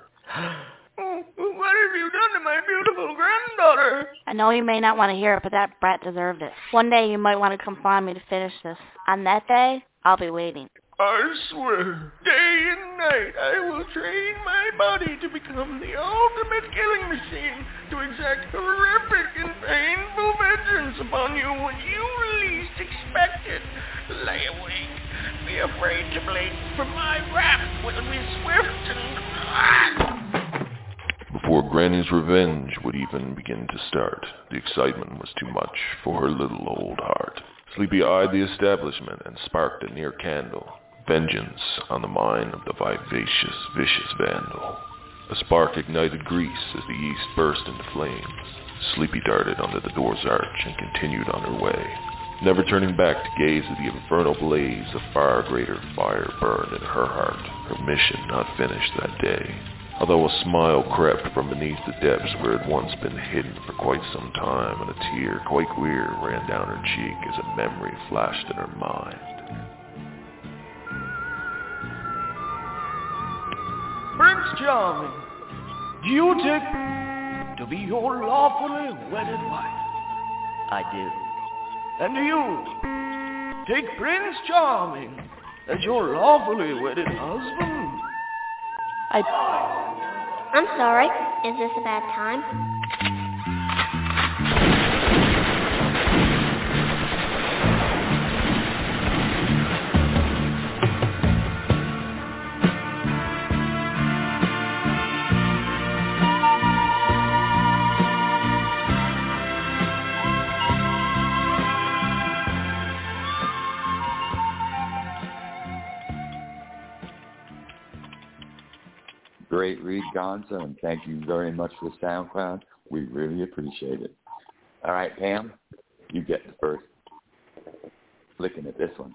What have you done to my beautiful granddaughter? I know you may not want to hear it, but that brat deserved it. One day you might want to come find me to finish this. On that day, I'll be waiting. I swear, day and night, I will train my body to become the ultimate killing machine, to exact horrific and painful vengeance upon you when you least expect it. Lay awake. Be afraid to blink, for my wrath will be swift and... Before Granny's revenge would even begin to start, the excitement was too much for her little old heart. Sleepy eyed the establishment and sparked a near candle. Vengeance on the mind of the vivacious, vicious vandal. A spark ignited grease as the yeast burst into flames. Sleepy darted under the door's arch and continued on her way, never turning back to gaze at the infernal blaze of far greater fire burned in her heart, her mission not finished that day. Although a smile crept from beneath the depths where it had once been hidden for quite some time, and a tear, quite clear, ran down her cheek as a memory flashed in her mind. Prince Charming, do you take to be your lawfully wedded wife? I do. And do you take Prince Charming as your lawfully wedded husband? I... I'm sorry. Is this a bad time? Great read, Gonzo, and thank you very much for the SoundCloud. We really appreciate it. All right, Pam, you get the first looking at this one.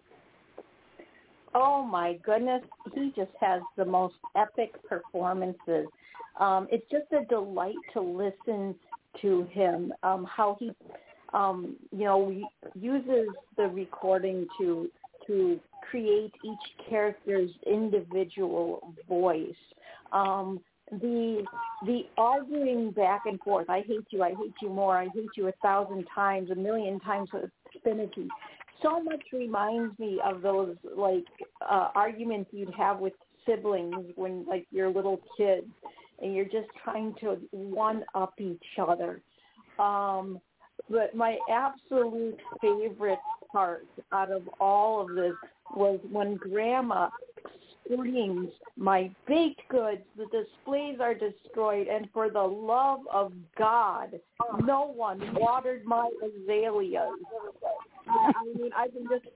Oh, my goodness. He just has the most epic performances. Um, it's just a delight to listen to him, um, how he, um, you know, uses the recording to to create each character's individual voice. Um, the the arguing back and forth, I hate you, I hate you more, I hate you a thousand times, a million times with finicky, so much reminds me of those, like, uh, arguments you'd have with siblings when, like, you're little kids and you're just trying to one-up each other. Um, but my absolute favorite part out of all of this was when Grandma screams, "My baked goods, the displays are destroyed, and for the love of God, no one watered my azaleas." I mean, I can just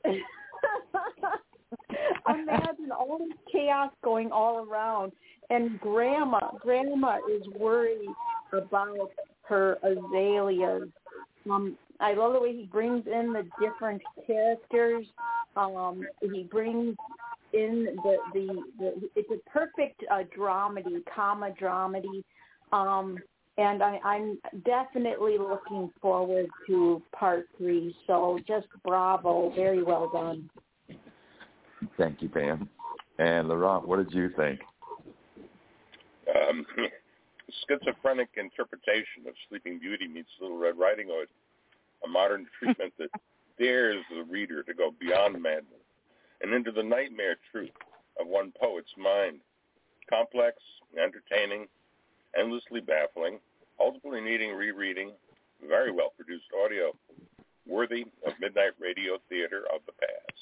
imagine all this chaos going all around, and Grandma, Grandma is worried about her azaleas. Um, I love the way he brings in the different characters. Um, he brings in the, the, the it's a perfect uh, dramedy, comma dramedy. Um, and I, I'm definitely looking forward to part three. So just bravo, very well done. Thank you, Pam. And Laurent, what did you think? Um, schizophrenic interpretation of Sleeping Beauty meets Little Red Riding Hood, a modern treatment that dares the reader to go beyond madness and into the nightmare truth of one poet's mind. Complex, entertaining, endlessly baffling, ultimately needing rereading, very well-produced audio, worthy of midnight radio theater of the past.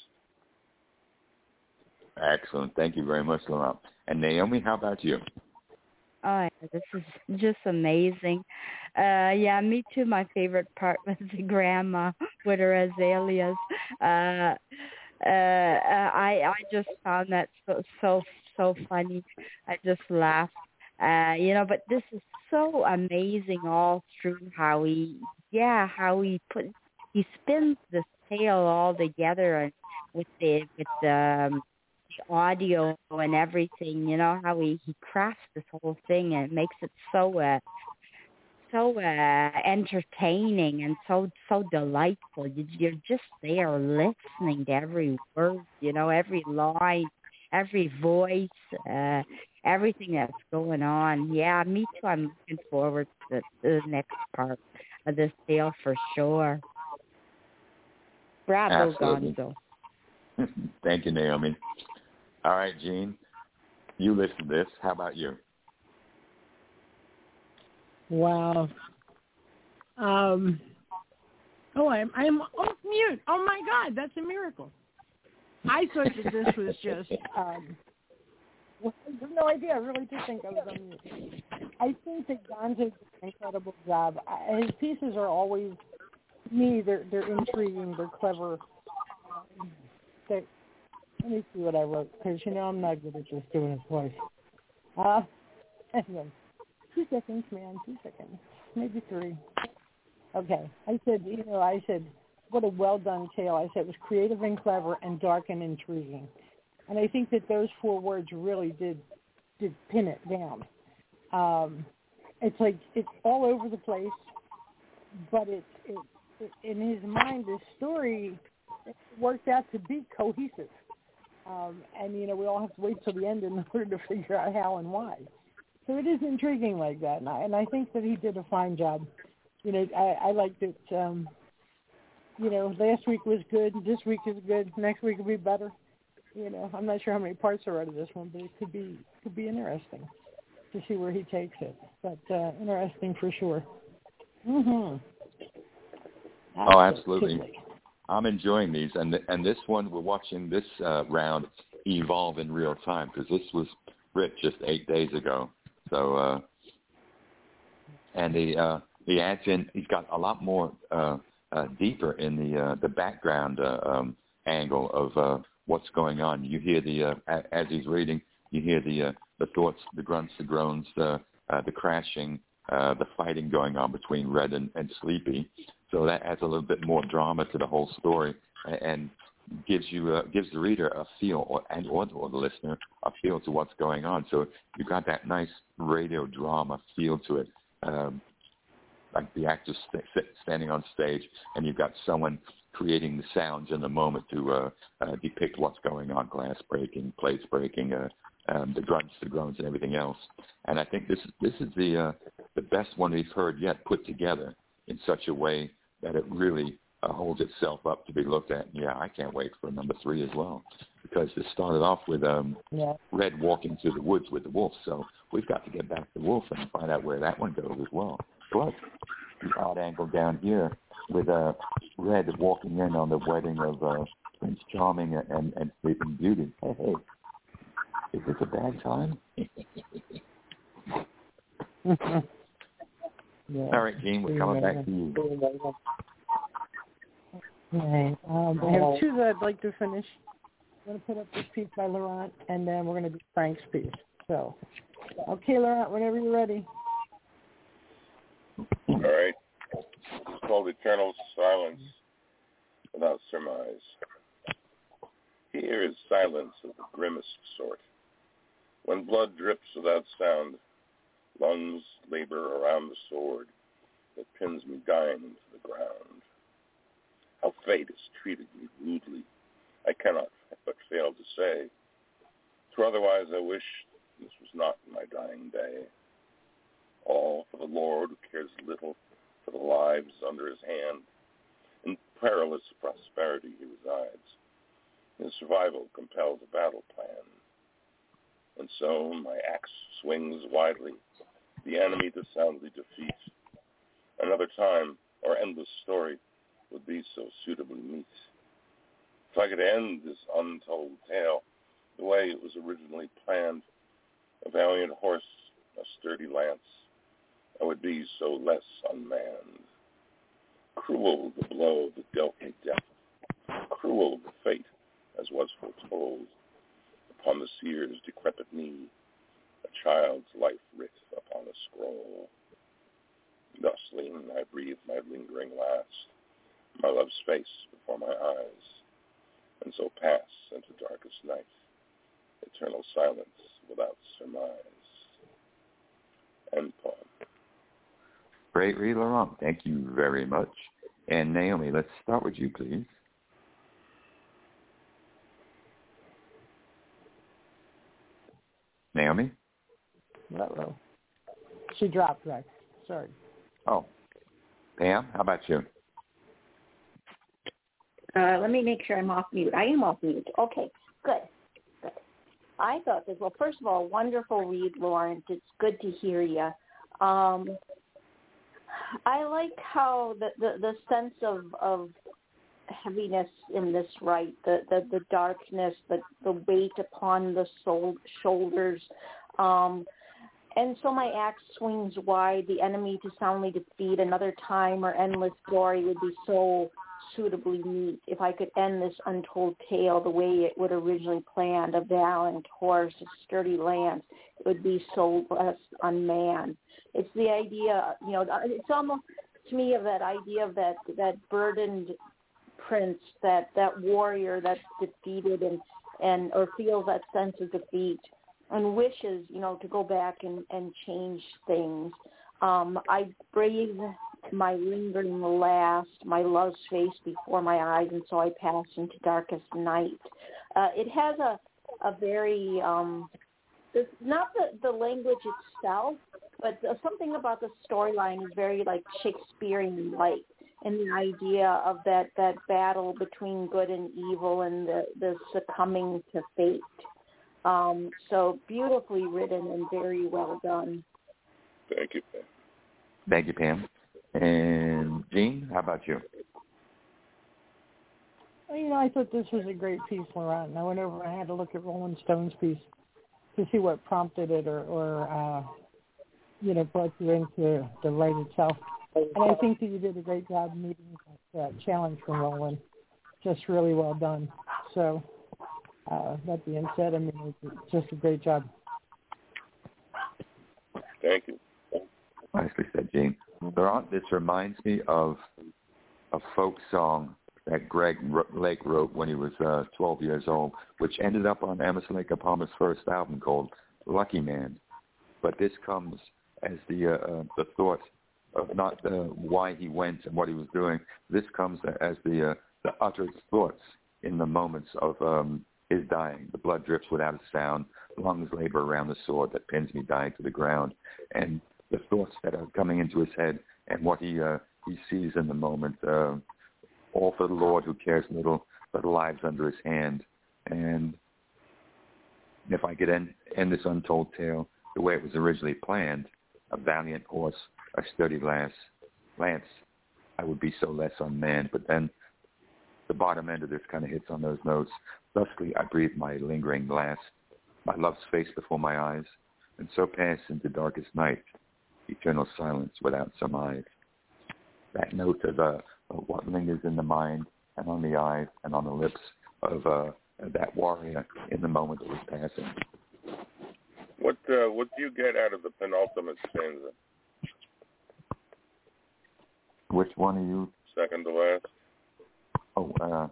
Excellent. Thank you very much, Laurent. And Naomi, how about you? Oh, this is just amazing. Uh, yeah, me too. My favorite part was the grandma with her azaleas. Uh, uh, I I just found that so so so funny. I just laughed. Uh, you know, but this is so amazing all through how he, yeah, how he put he spins this tale all together and with the with the um, audio and everything, you know, how he, he crafts this whole thing and makes it so uh, so uh, entertaining and so so delightful. You're just there listening to every word, you know, every line, every voice, uh, everything that's going on. Yeah, me too. I'm looking forward to the, to the next part of this tale for sure. Bravo, Absolutely. Gonzo. Thank you, Naomi. All right, Gene, you listen to this. How about you? Wow. Um. Oh, I'm I'm off mute. Oh my God, that's a miracle. I thought that this was just. Um, well, I have no idea. I really did think I was on mute. I think that Gonzo did an incredible job. I, his pieces are always, to me, they're they're intriguing. They're clever. Um, they, let me see what I wrote because you know I'm not good at just doing it twice. Uh, anyway. Two seconds, man, two seconds, maybe three. Okay. I said, you know, I said, what a well-done tale. I said it was creative and clever and dark and intriguing. And I think that those four words really did did pin it down. Um, it's like it's all over the place, but it, it, it in his mind, this story it worked out to be cohesive. Um, and, you know, we all have to wait till the end in order to figure out how and why. So it is intriguing like that, and I, and I think that he did a fine job. You know, I, I liked it. Um, you know, last week was good. This week is good. Next week will be better. You know, I'm not sure how many parts are out of this one, but it could be could be interesting to see where he takes it. But uh, interesting for sure. Mm-hmm. Oh, absolutely. I'm enjoying these, and th- and this one we're watching this uh, round evolve in real time because this was written just eight days ago. So, uh, and he uh, he adds in. He's got a lot more uh, uh, deeper in the uh, the background uh, um, angle of uh, what's going on. You hear the uh, a- as he's reading, you hear the uh, the thoughts, the grunts, the groans, the uh, the crashing, uh, the fighting going on between Red and, and Sleepy. So that adds a little bit more drama to the whole story and gives you uh, gives the reader a feel or and or, or the listener a feel to what's going on. So you've got that nice radio drama feel to it, um, like the actors st- st- standing on stage, and you've got someone creating the sounds in the moment to uh, uh, depict what's going on: glass breaking, plates breaking, uh, um, the grunts, the groans, and everything else. And I think this this is the uh, the best one we've heard yet, put together in such a way that it really uh, holds itself up to be looked at. Yeah, I can't wait for number three as well, because it started off with um, yeah. Red walking through the woods with the wolf. So we've got to get back to the wolf and find out where that one goes as well. Plus, the odd angle down here with uh, Red walking in on the wedding of uh, Prince Charming and, and Sleeping Beauty. Hey, hey, is this a bad time? Yeah. All right, Gene, we're coming back to you. Right. Um, I have two that I'd like to finish. I'm going to put up this piece by Laurent, and then we're going to do Frank's piece. So, okay, Laurent, whenever you're ready. All right. It's called Eternal Silence Without Surmise. Here is silence of the grimmest sort. When blood drips without sound, Lungs labor around the sword that pins me dying into the ground. How fate has treated me rudely, I cannot but fail to say. For otherwise I wish this was not my dying day. All for the Lord who cares little for the lives under his hand. In perilous prosperity he resides. His survival compels a battle plan. And so my axe swings widely, the enemy to soundly defeat. Another time, our endless story would be so suitably meet. If I could end this untold tale the way it was originally planned, a valiant horse, a sturdy lance, I would be so less unmanned. Cruel the blow that dealt me death, cruel the fate as was foretold. Upon the seer's decrepit knee, a child's life writ upon a scroll. Thus lean I breathe my lingering last, my love's face before my eyes, and so pass into darkest night, eternal silence without surmise. End poem. Great read, Laurent. Thank you very much. And Naomi, let's start with you, please. Naomi? Uh-oh. She dropped, Rex. Sorry. Oh. Pam, how about you? Uh, let me make sure I'm off mute. I am off mute. Okay, good. Good. I thought this, well, first of all, wonderful read, Lawrence. It's good to hear you. Um, I like how the, the, the sense of, of heaviness in this, right, the, the, the darkness, the, the weight upon the soul, shoulders. Um, and so my axe swings wide, the enemy to soundly defeat, another time or endless glory would be so suitably meet. If I could end this untold tale the way it would originally planned, a valiant horse, a sturdy lance, it would be so less unmanned. It's the idea, you know, it's almost to me of that idea of that, that burdened prince, that, that warrior that's defeated and, and or feels that sense of defeat and wishes, you know, to go back and, and change things. Um, I breathe my lingering last, my love's face before my eyes, and so I pass into darkest night. Uh, it has a, a very, um, not the, the language itself, but something about the storyline is very like Shakespearean-like, and the idea of that, that battle between good and evil and the, the succumbing to fate. Um, so beautifully written and very well done. Thank you, Pam. Thank you, Pam. And Jean, how about you? Well, you know, I thought this was a great piece, Laurent, and I went over and I had to look at Rolling Stone's piece to see what prompted it or, or uh, you know, brought you into the write itself. And I think that you did a great job meeting that challenge from Roland. Just really well done. So, uh, that being said, I mean, it's just a great job. Thank you. Nicely said, Gene. Laurent, this reminds me of a folk song that Greg Lake wrote when he was uh, twelve years old, which ended up on Emerson Lake and Palmer's first album called Lucky Man. But this comes as the uh, uh, the thought of not uh, why he went and what he was doing. This comes as the uh, the uttered thoughts in the moments of um, his dying. The blood drips without a sound. Lungs labor around the sword that pins me dying to the ground. And the thoughts that are coming into his head and what he uh, he sees in the moment. Uh, all for the Lord who cares little for the lives under his hand. And if I could end, end this untold tale the way it was originally planned, a valiant horse, a sturdy lance, lance, I would be so less unmanned. But then the bottom end of this kind of hits on those notes. Thusly I breathe my lingering last, my love's face before my eyes, and so pass into darkest night, eternal silence without surmise. That note of, uh, of what lingers in the mind and on the eyes and on the lips of uh, that warrior in the moment that was passing. What uh, what do you get out of the penultimate stanza? Which one are you? Second to last. Oh, uh,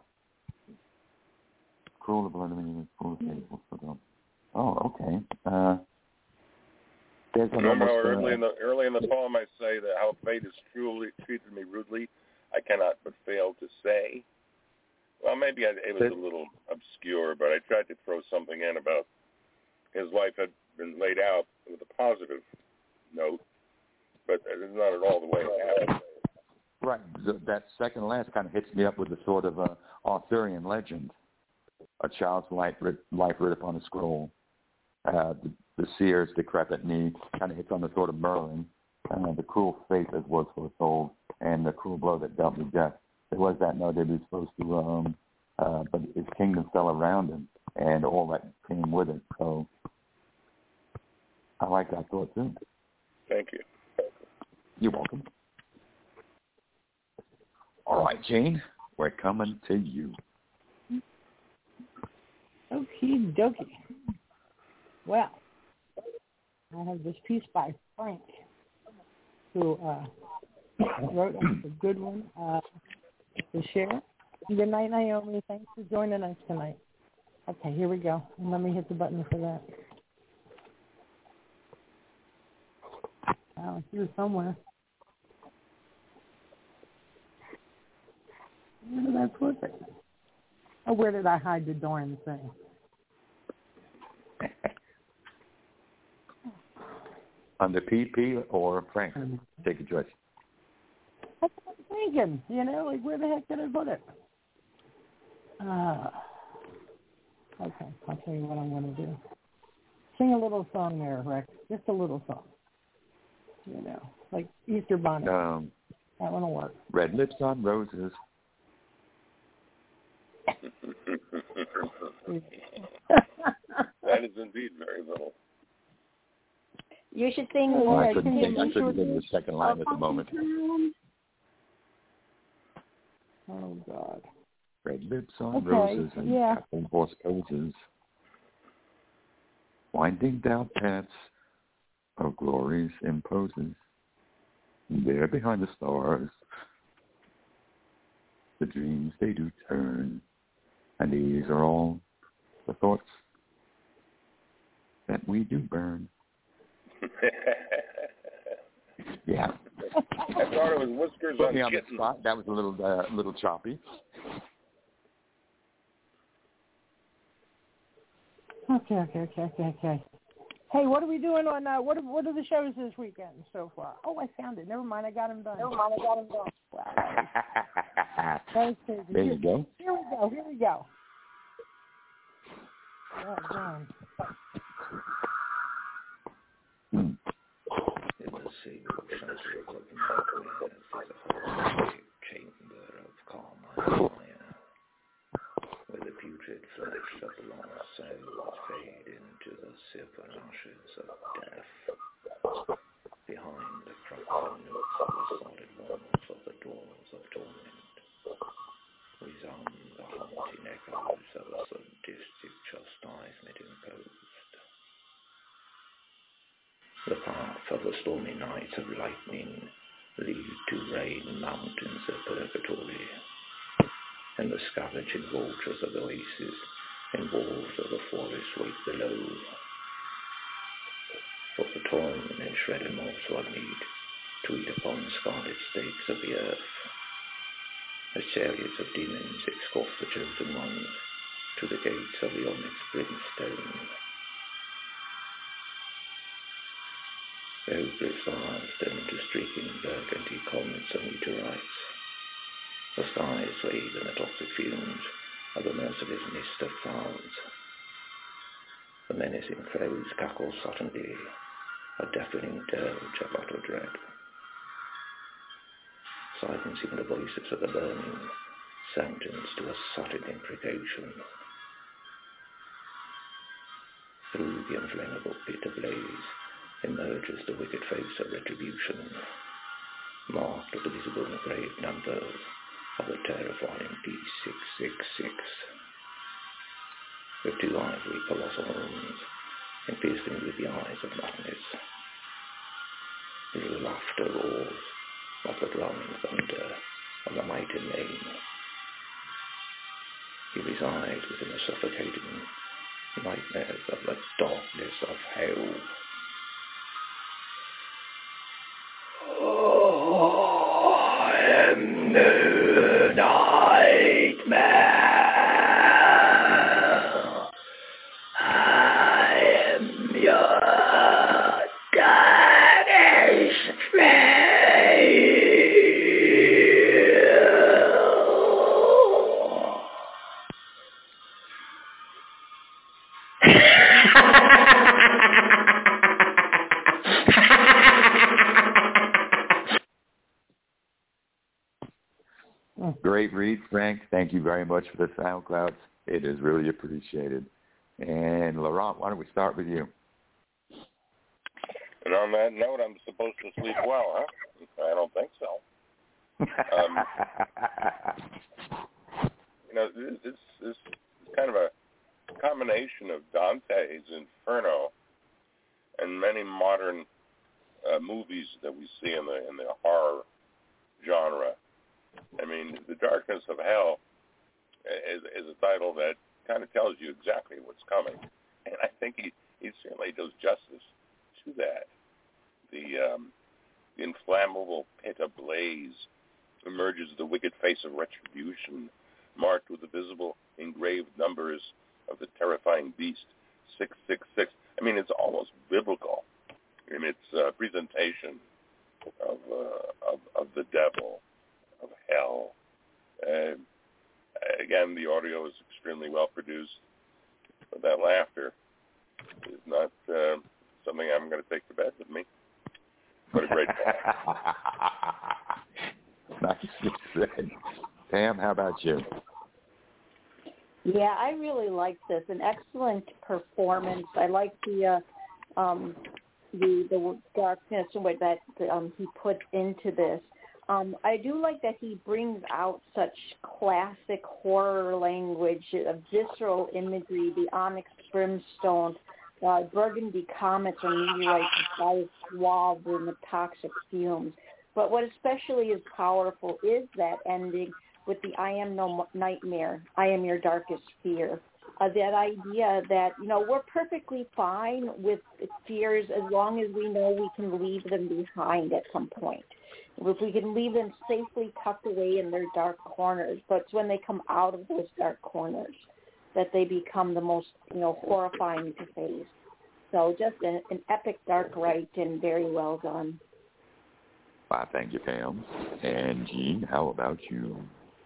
cruel the blood of me, cruel the fate. Oh, okay. Uh, There's an no, almost, no. uh, Early in the early in the poem, I say that how fate has truly treated me rudely, I cannot but fail to say. Well, maybe I, it was a little obscure, but I tried to throw something in about his life had been laid out with a positive note, but it's not at all the way it happened. Right. That second last kind of hits me up with the sort of uh, Arthurian legend, a child's life writ, life writ upon a scroll. Uh, the, the seer's decrepit knee kind of hits on the sort of Merlin, uh, the cruel fate that was foretold, and the cruel blow that dealt me death. There was that note that he was supposed to, um, uh, but his kingdom fell around him, and all that came with it. So I like that thought too. Thank you. You're welcome. All right, Jane, we're coming to you. Okie dokie. Well, I have this piece by Frank, who uh, wrote a good one uh, to share. Good night, Naomi. Thanks for joining us tonight. Okay, here we go. And let me hit the button for that. Oh, it's here somewhere. Where did I put it? Oh, where did I hide the darn thing? Under P P or Frank? Take a choice. That's what I'm thinking. You know, like where the heck did I put it? Uh, okay, I'll tell you what I'm going to do. Sing a little song there, Rex. Just a little song. You know, like Easter Bonnet. Um, that one will work. Red Lips on Roses. That is indeed very little. You should sing Oh, more. I couldn't think, I couldn't think of the second line at the moment. Oh, God. Red lips on okay, roses and yeah. captain horse poses. Winding down paths of glories imposes. There behind the stars, the dreams they do turn. And these are all the thoughts that we do burn. Yeah. I thought it was Whiskers Put on me on the Kittens. spot. That was a little, uh, little choppy. Okay, okay, okay, okay, okay. Hey, what are we doing on, uh, what are, what are the shows this weekend so far? Oh, I found it. Never mind, I got them done. Never mind, I got them done. Wow. That was crazy. There here, you go. Here we go, here we go. Oh, God. Hmm. In the single shadow of nightmare, there's a horrific chamber of carmine fire, where the putrid flesh of the lost souls fade into the silver ashes of death. Behind the crackling nooks of the solid walls of the doors of torment, resound the haunting echoes of a sadistic chastisement imposed. The path of the stormy nights of lightning lead to rain mountains of purgatory, and the scavenging vultures of the oasis and walls of the forest wait below. For the torn and shredded morsel of meat to eat upon the scarlet stakes of the earth, as chariots of demons escort the chosen ones to the gates of the onyx brimstone. The hopeless stars turn to streaking burgundy comets of meteorites. The skies swayed in the toxic fumes of the merciless mist of clouds. The menacing clouds cackle suddenly, a deafening dirge of utter dread. Silencing the voices of the burning, sentenced to a sudden imprecation. Through the inflammable pit ablaze emerges the wicked face of retribution, marked with the visible and engraved number of the terrifying D six six six. With two ivory colossal horns, and piercing with the eyes of madness. His laughter roars like the growling thunder of the mighty main. He resides within the suffocating nightmares of the darkness of hell. great read, Frank. Thank you very much for the SoundClouds. It is really appreciated. And Laurent, why don't we start with you? And on that note, I'm supposed to sleep well, huh? I don't think so. Um, you know, this, this is kind of a combination of Dante's Inferno and many modern uh, movies that we see in the in the horror genre. I mean, The Darkness of Hell is, is a title that kind of tells you exactly what's coming, and I think he, he certainly does justice to that. The, um, the inflammable pit ablaze emerges the wicked face of retribution, marked with the visible engraved numbers of the terrifying beast, six six six. I mean, it's almost biblical in its uh, presentation of, uh, of of the devil, of hell. Uh, again, the audio is extremely well produced, but that laughter is not uh, something I'm going to take to bed with me. What a great poem. Nicely said. Pam, how about you? Yeah, I really like this. An excellent performance. I like the uh, um, the the darkness and what that um, he put into this. Um, I do like that he brings out such classic horror language, of visceral imagery, the onyx brimstone, uh, burgundy comets or meteorites, fire swathed in the toxic fumes. But what especially is powerful is that ending with the I am no nightmare, I am your darkest fear. Uh, that idea that, you know, we're perfectly fine with fears as long as we know we can leave them behind at some point. If we can leave them safely tucked away in their dark corners, but it's when they come out of those dark corners that they become the most, you know, horrifying to face. So just an, an epic dark rite and very well done. Well, thank you, Pam. And Jean, how about you?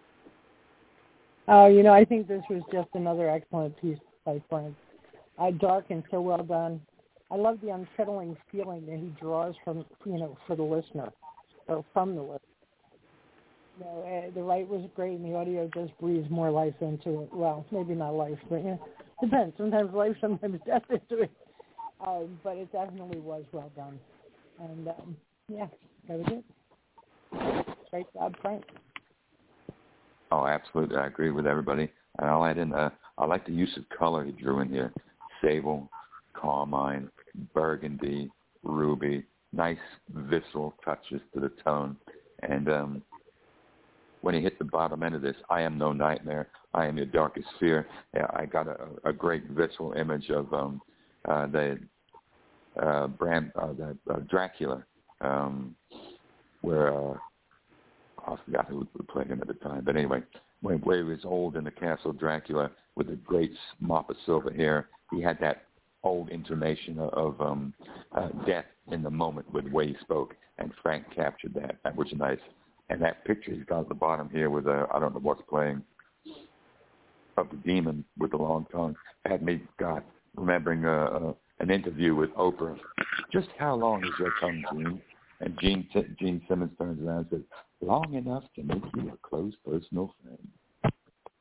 Oh, you know, I think this was just another excellent piece by Frank. Uh, dark and so well done. I love the unsettling feeling that he draws from, you know, for the listener, or from the listener. You know, uh, the write was great, and the audio just breathes more life into it. Well, maybe not life, but yeah, depends. Sometimes life, sometimes death into it. Um, but it definitely was well done. And, um, yeah, that was it. Great job, Frank. Oh, absolutely. I agree with everybody. And I'll add in, uh, I like the use of color he drew in here. Sable, carmine, burgundy, ruby, nice visceral touches to the tone. And um, when he hit the bottom end of this, I am no nightmare, I am your darkest fear, yeah, I got a, a great visceral image of um, uh, the uh, brand, uh, the uh, Dracula, um, where... Uh, I forgot who played him at the time. But anyway, when, when he was old in the castle, Dracula, with a great mop of silver hair, he had that old intonation of um, uh, death in the moment with the way he spoke. And Frank captured that. That was nice. And that picture he's got at the bottom here with, uh, I don't know what's playing, of the demon with the long tongue, had me, God, remembering uh, uh, an interview with Oprah. Just how long is your tongue, Gene? And Gene, Gene Simmons turns around and says, long enough to make you a close personal friend.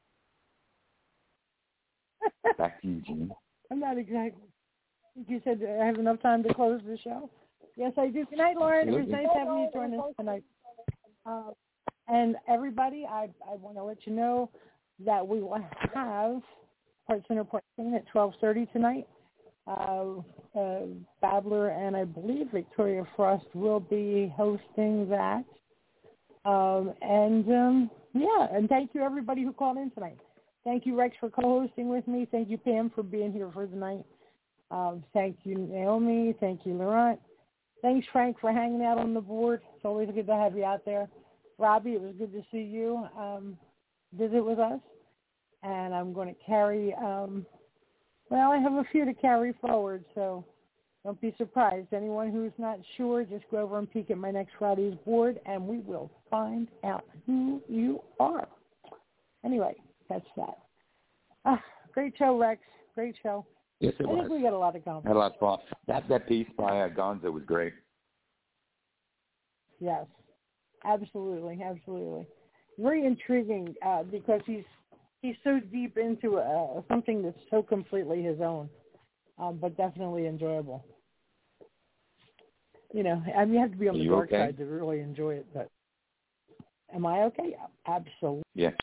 Back to you, Gene. I'm not exactly. You said I have enough time to close the show? Yes, I do. Good night, Lauren. Absolutely. It was nice having you join us tonight. Uh, and everybody, I, I want to let you know that we will have Part Center Part Scene at twelve thirty tonight. Uh, uh, Babbler and I believe Victoria Frost will be hosting that. Um, and, um, yeah, and thank you, everybody who called in tonight. Thank you, Rex, for co-hosting with me. Thank you, Pam, for being here for the night. Um, thank you, Naomi. Thank you, Laurent. Thanks, Frank, for hanging out on the board. It's always good to have you out there. Robbie, it was good to see you um, visit with us. And I'm going to carry, um, well, I have a few to carry forward, so don't be surprised. Anyone who's not sure, just go over and peek at my next Friday's board, and we will find out who you are. Anyway, that's that. Ah, great show, Rex. Great show. Yes, it I was. think we got a lot of confidence. Had a lot of fun. That, that piece by uh, Gonzo was great. Yes, absolutely, absolutely. very intriguing uh, because he's he's so deep into uh, something that's so completely his own, um, but definitely enjoyable. You know, I mean, you have to be on the dark okay? side to really enjoy it. But am I okay? Absolutely. Yeah.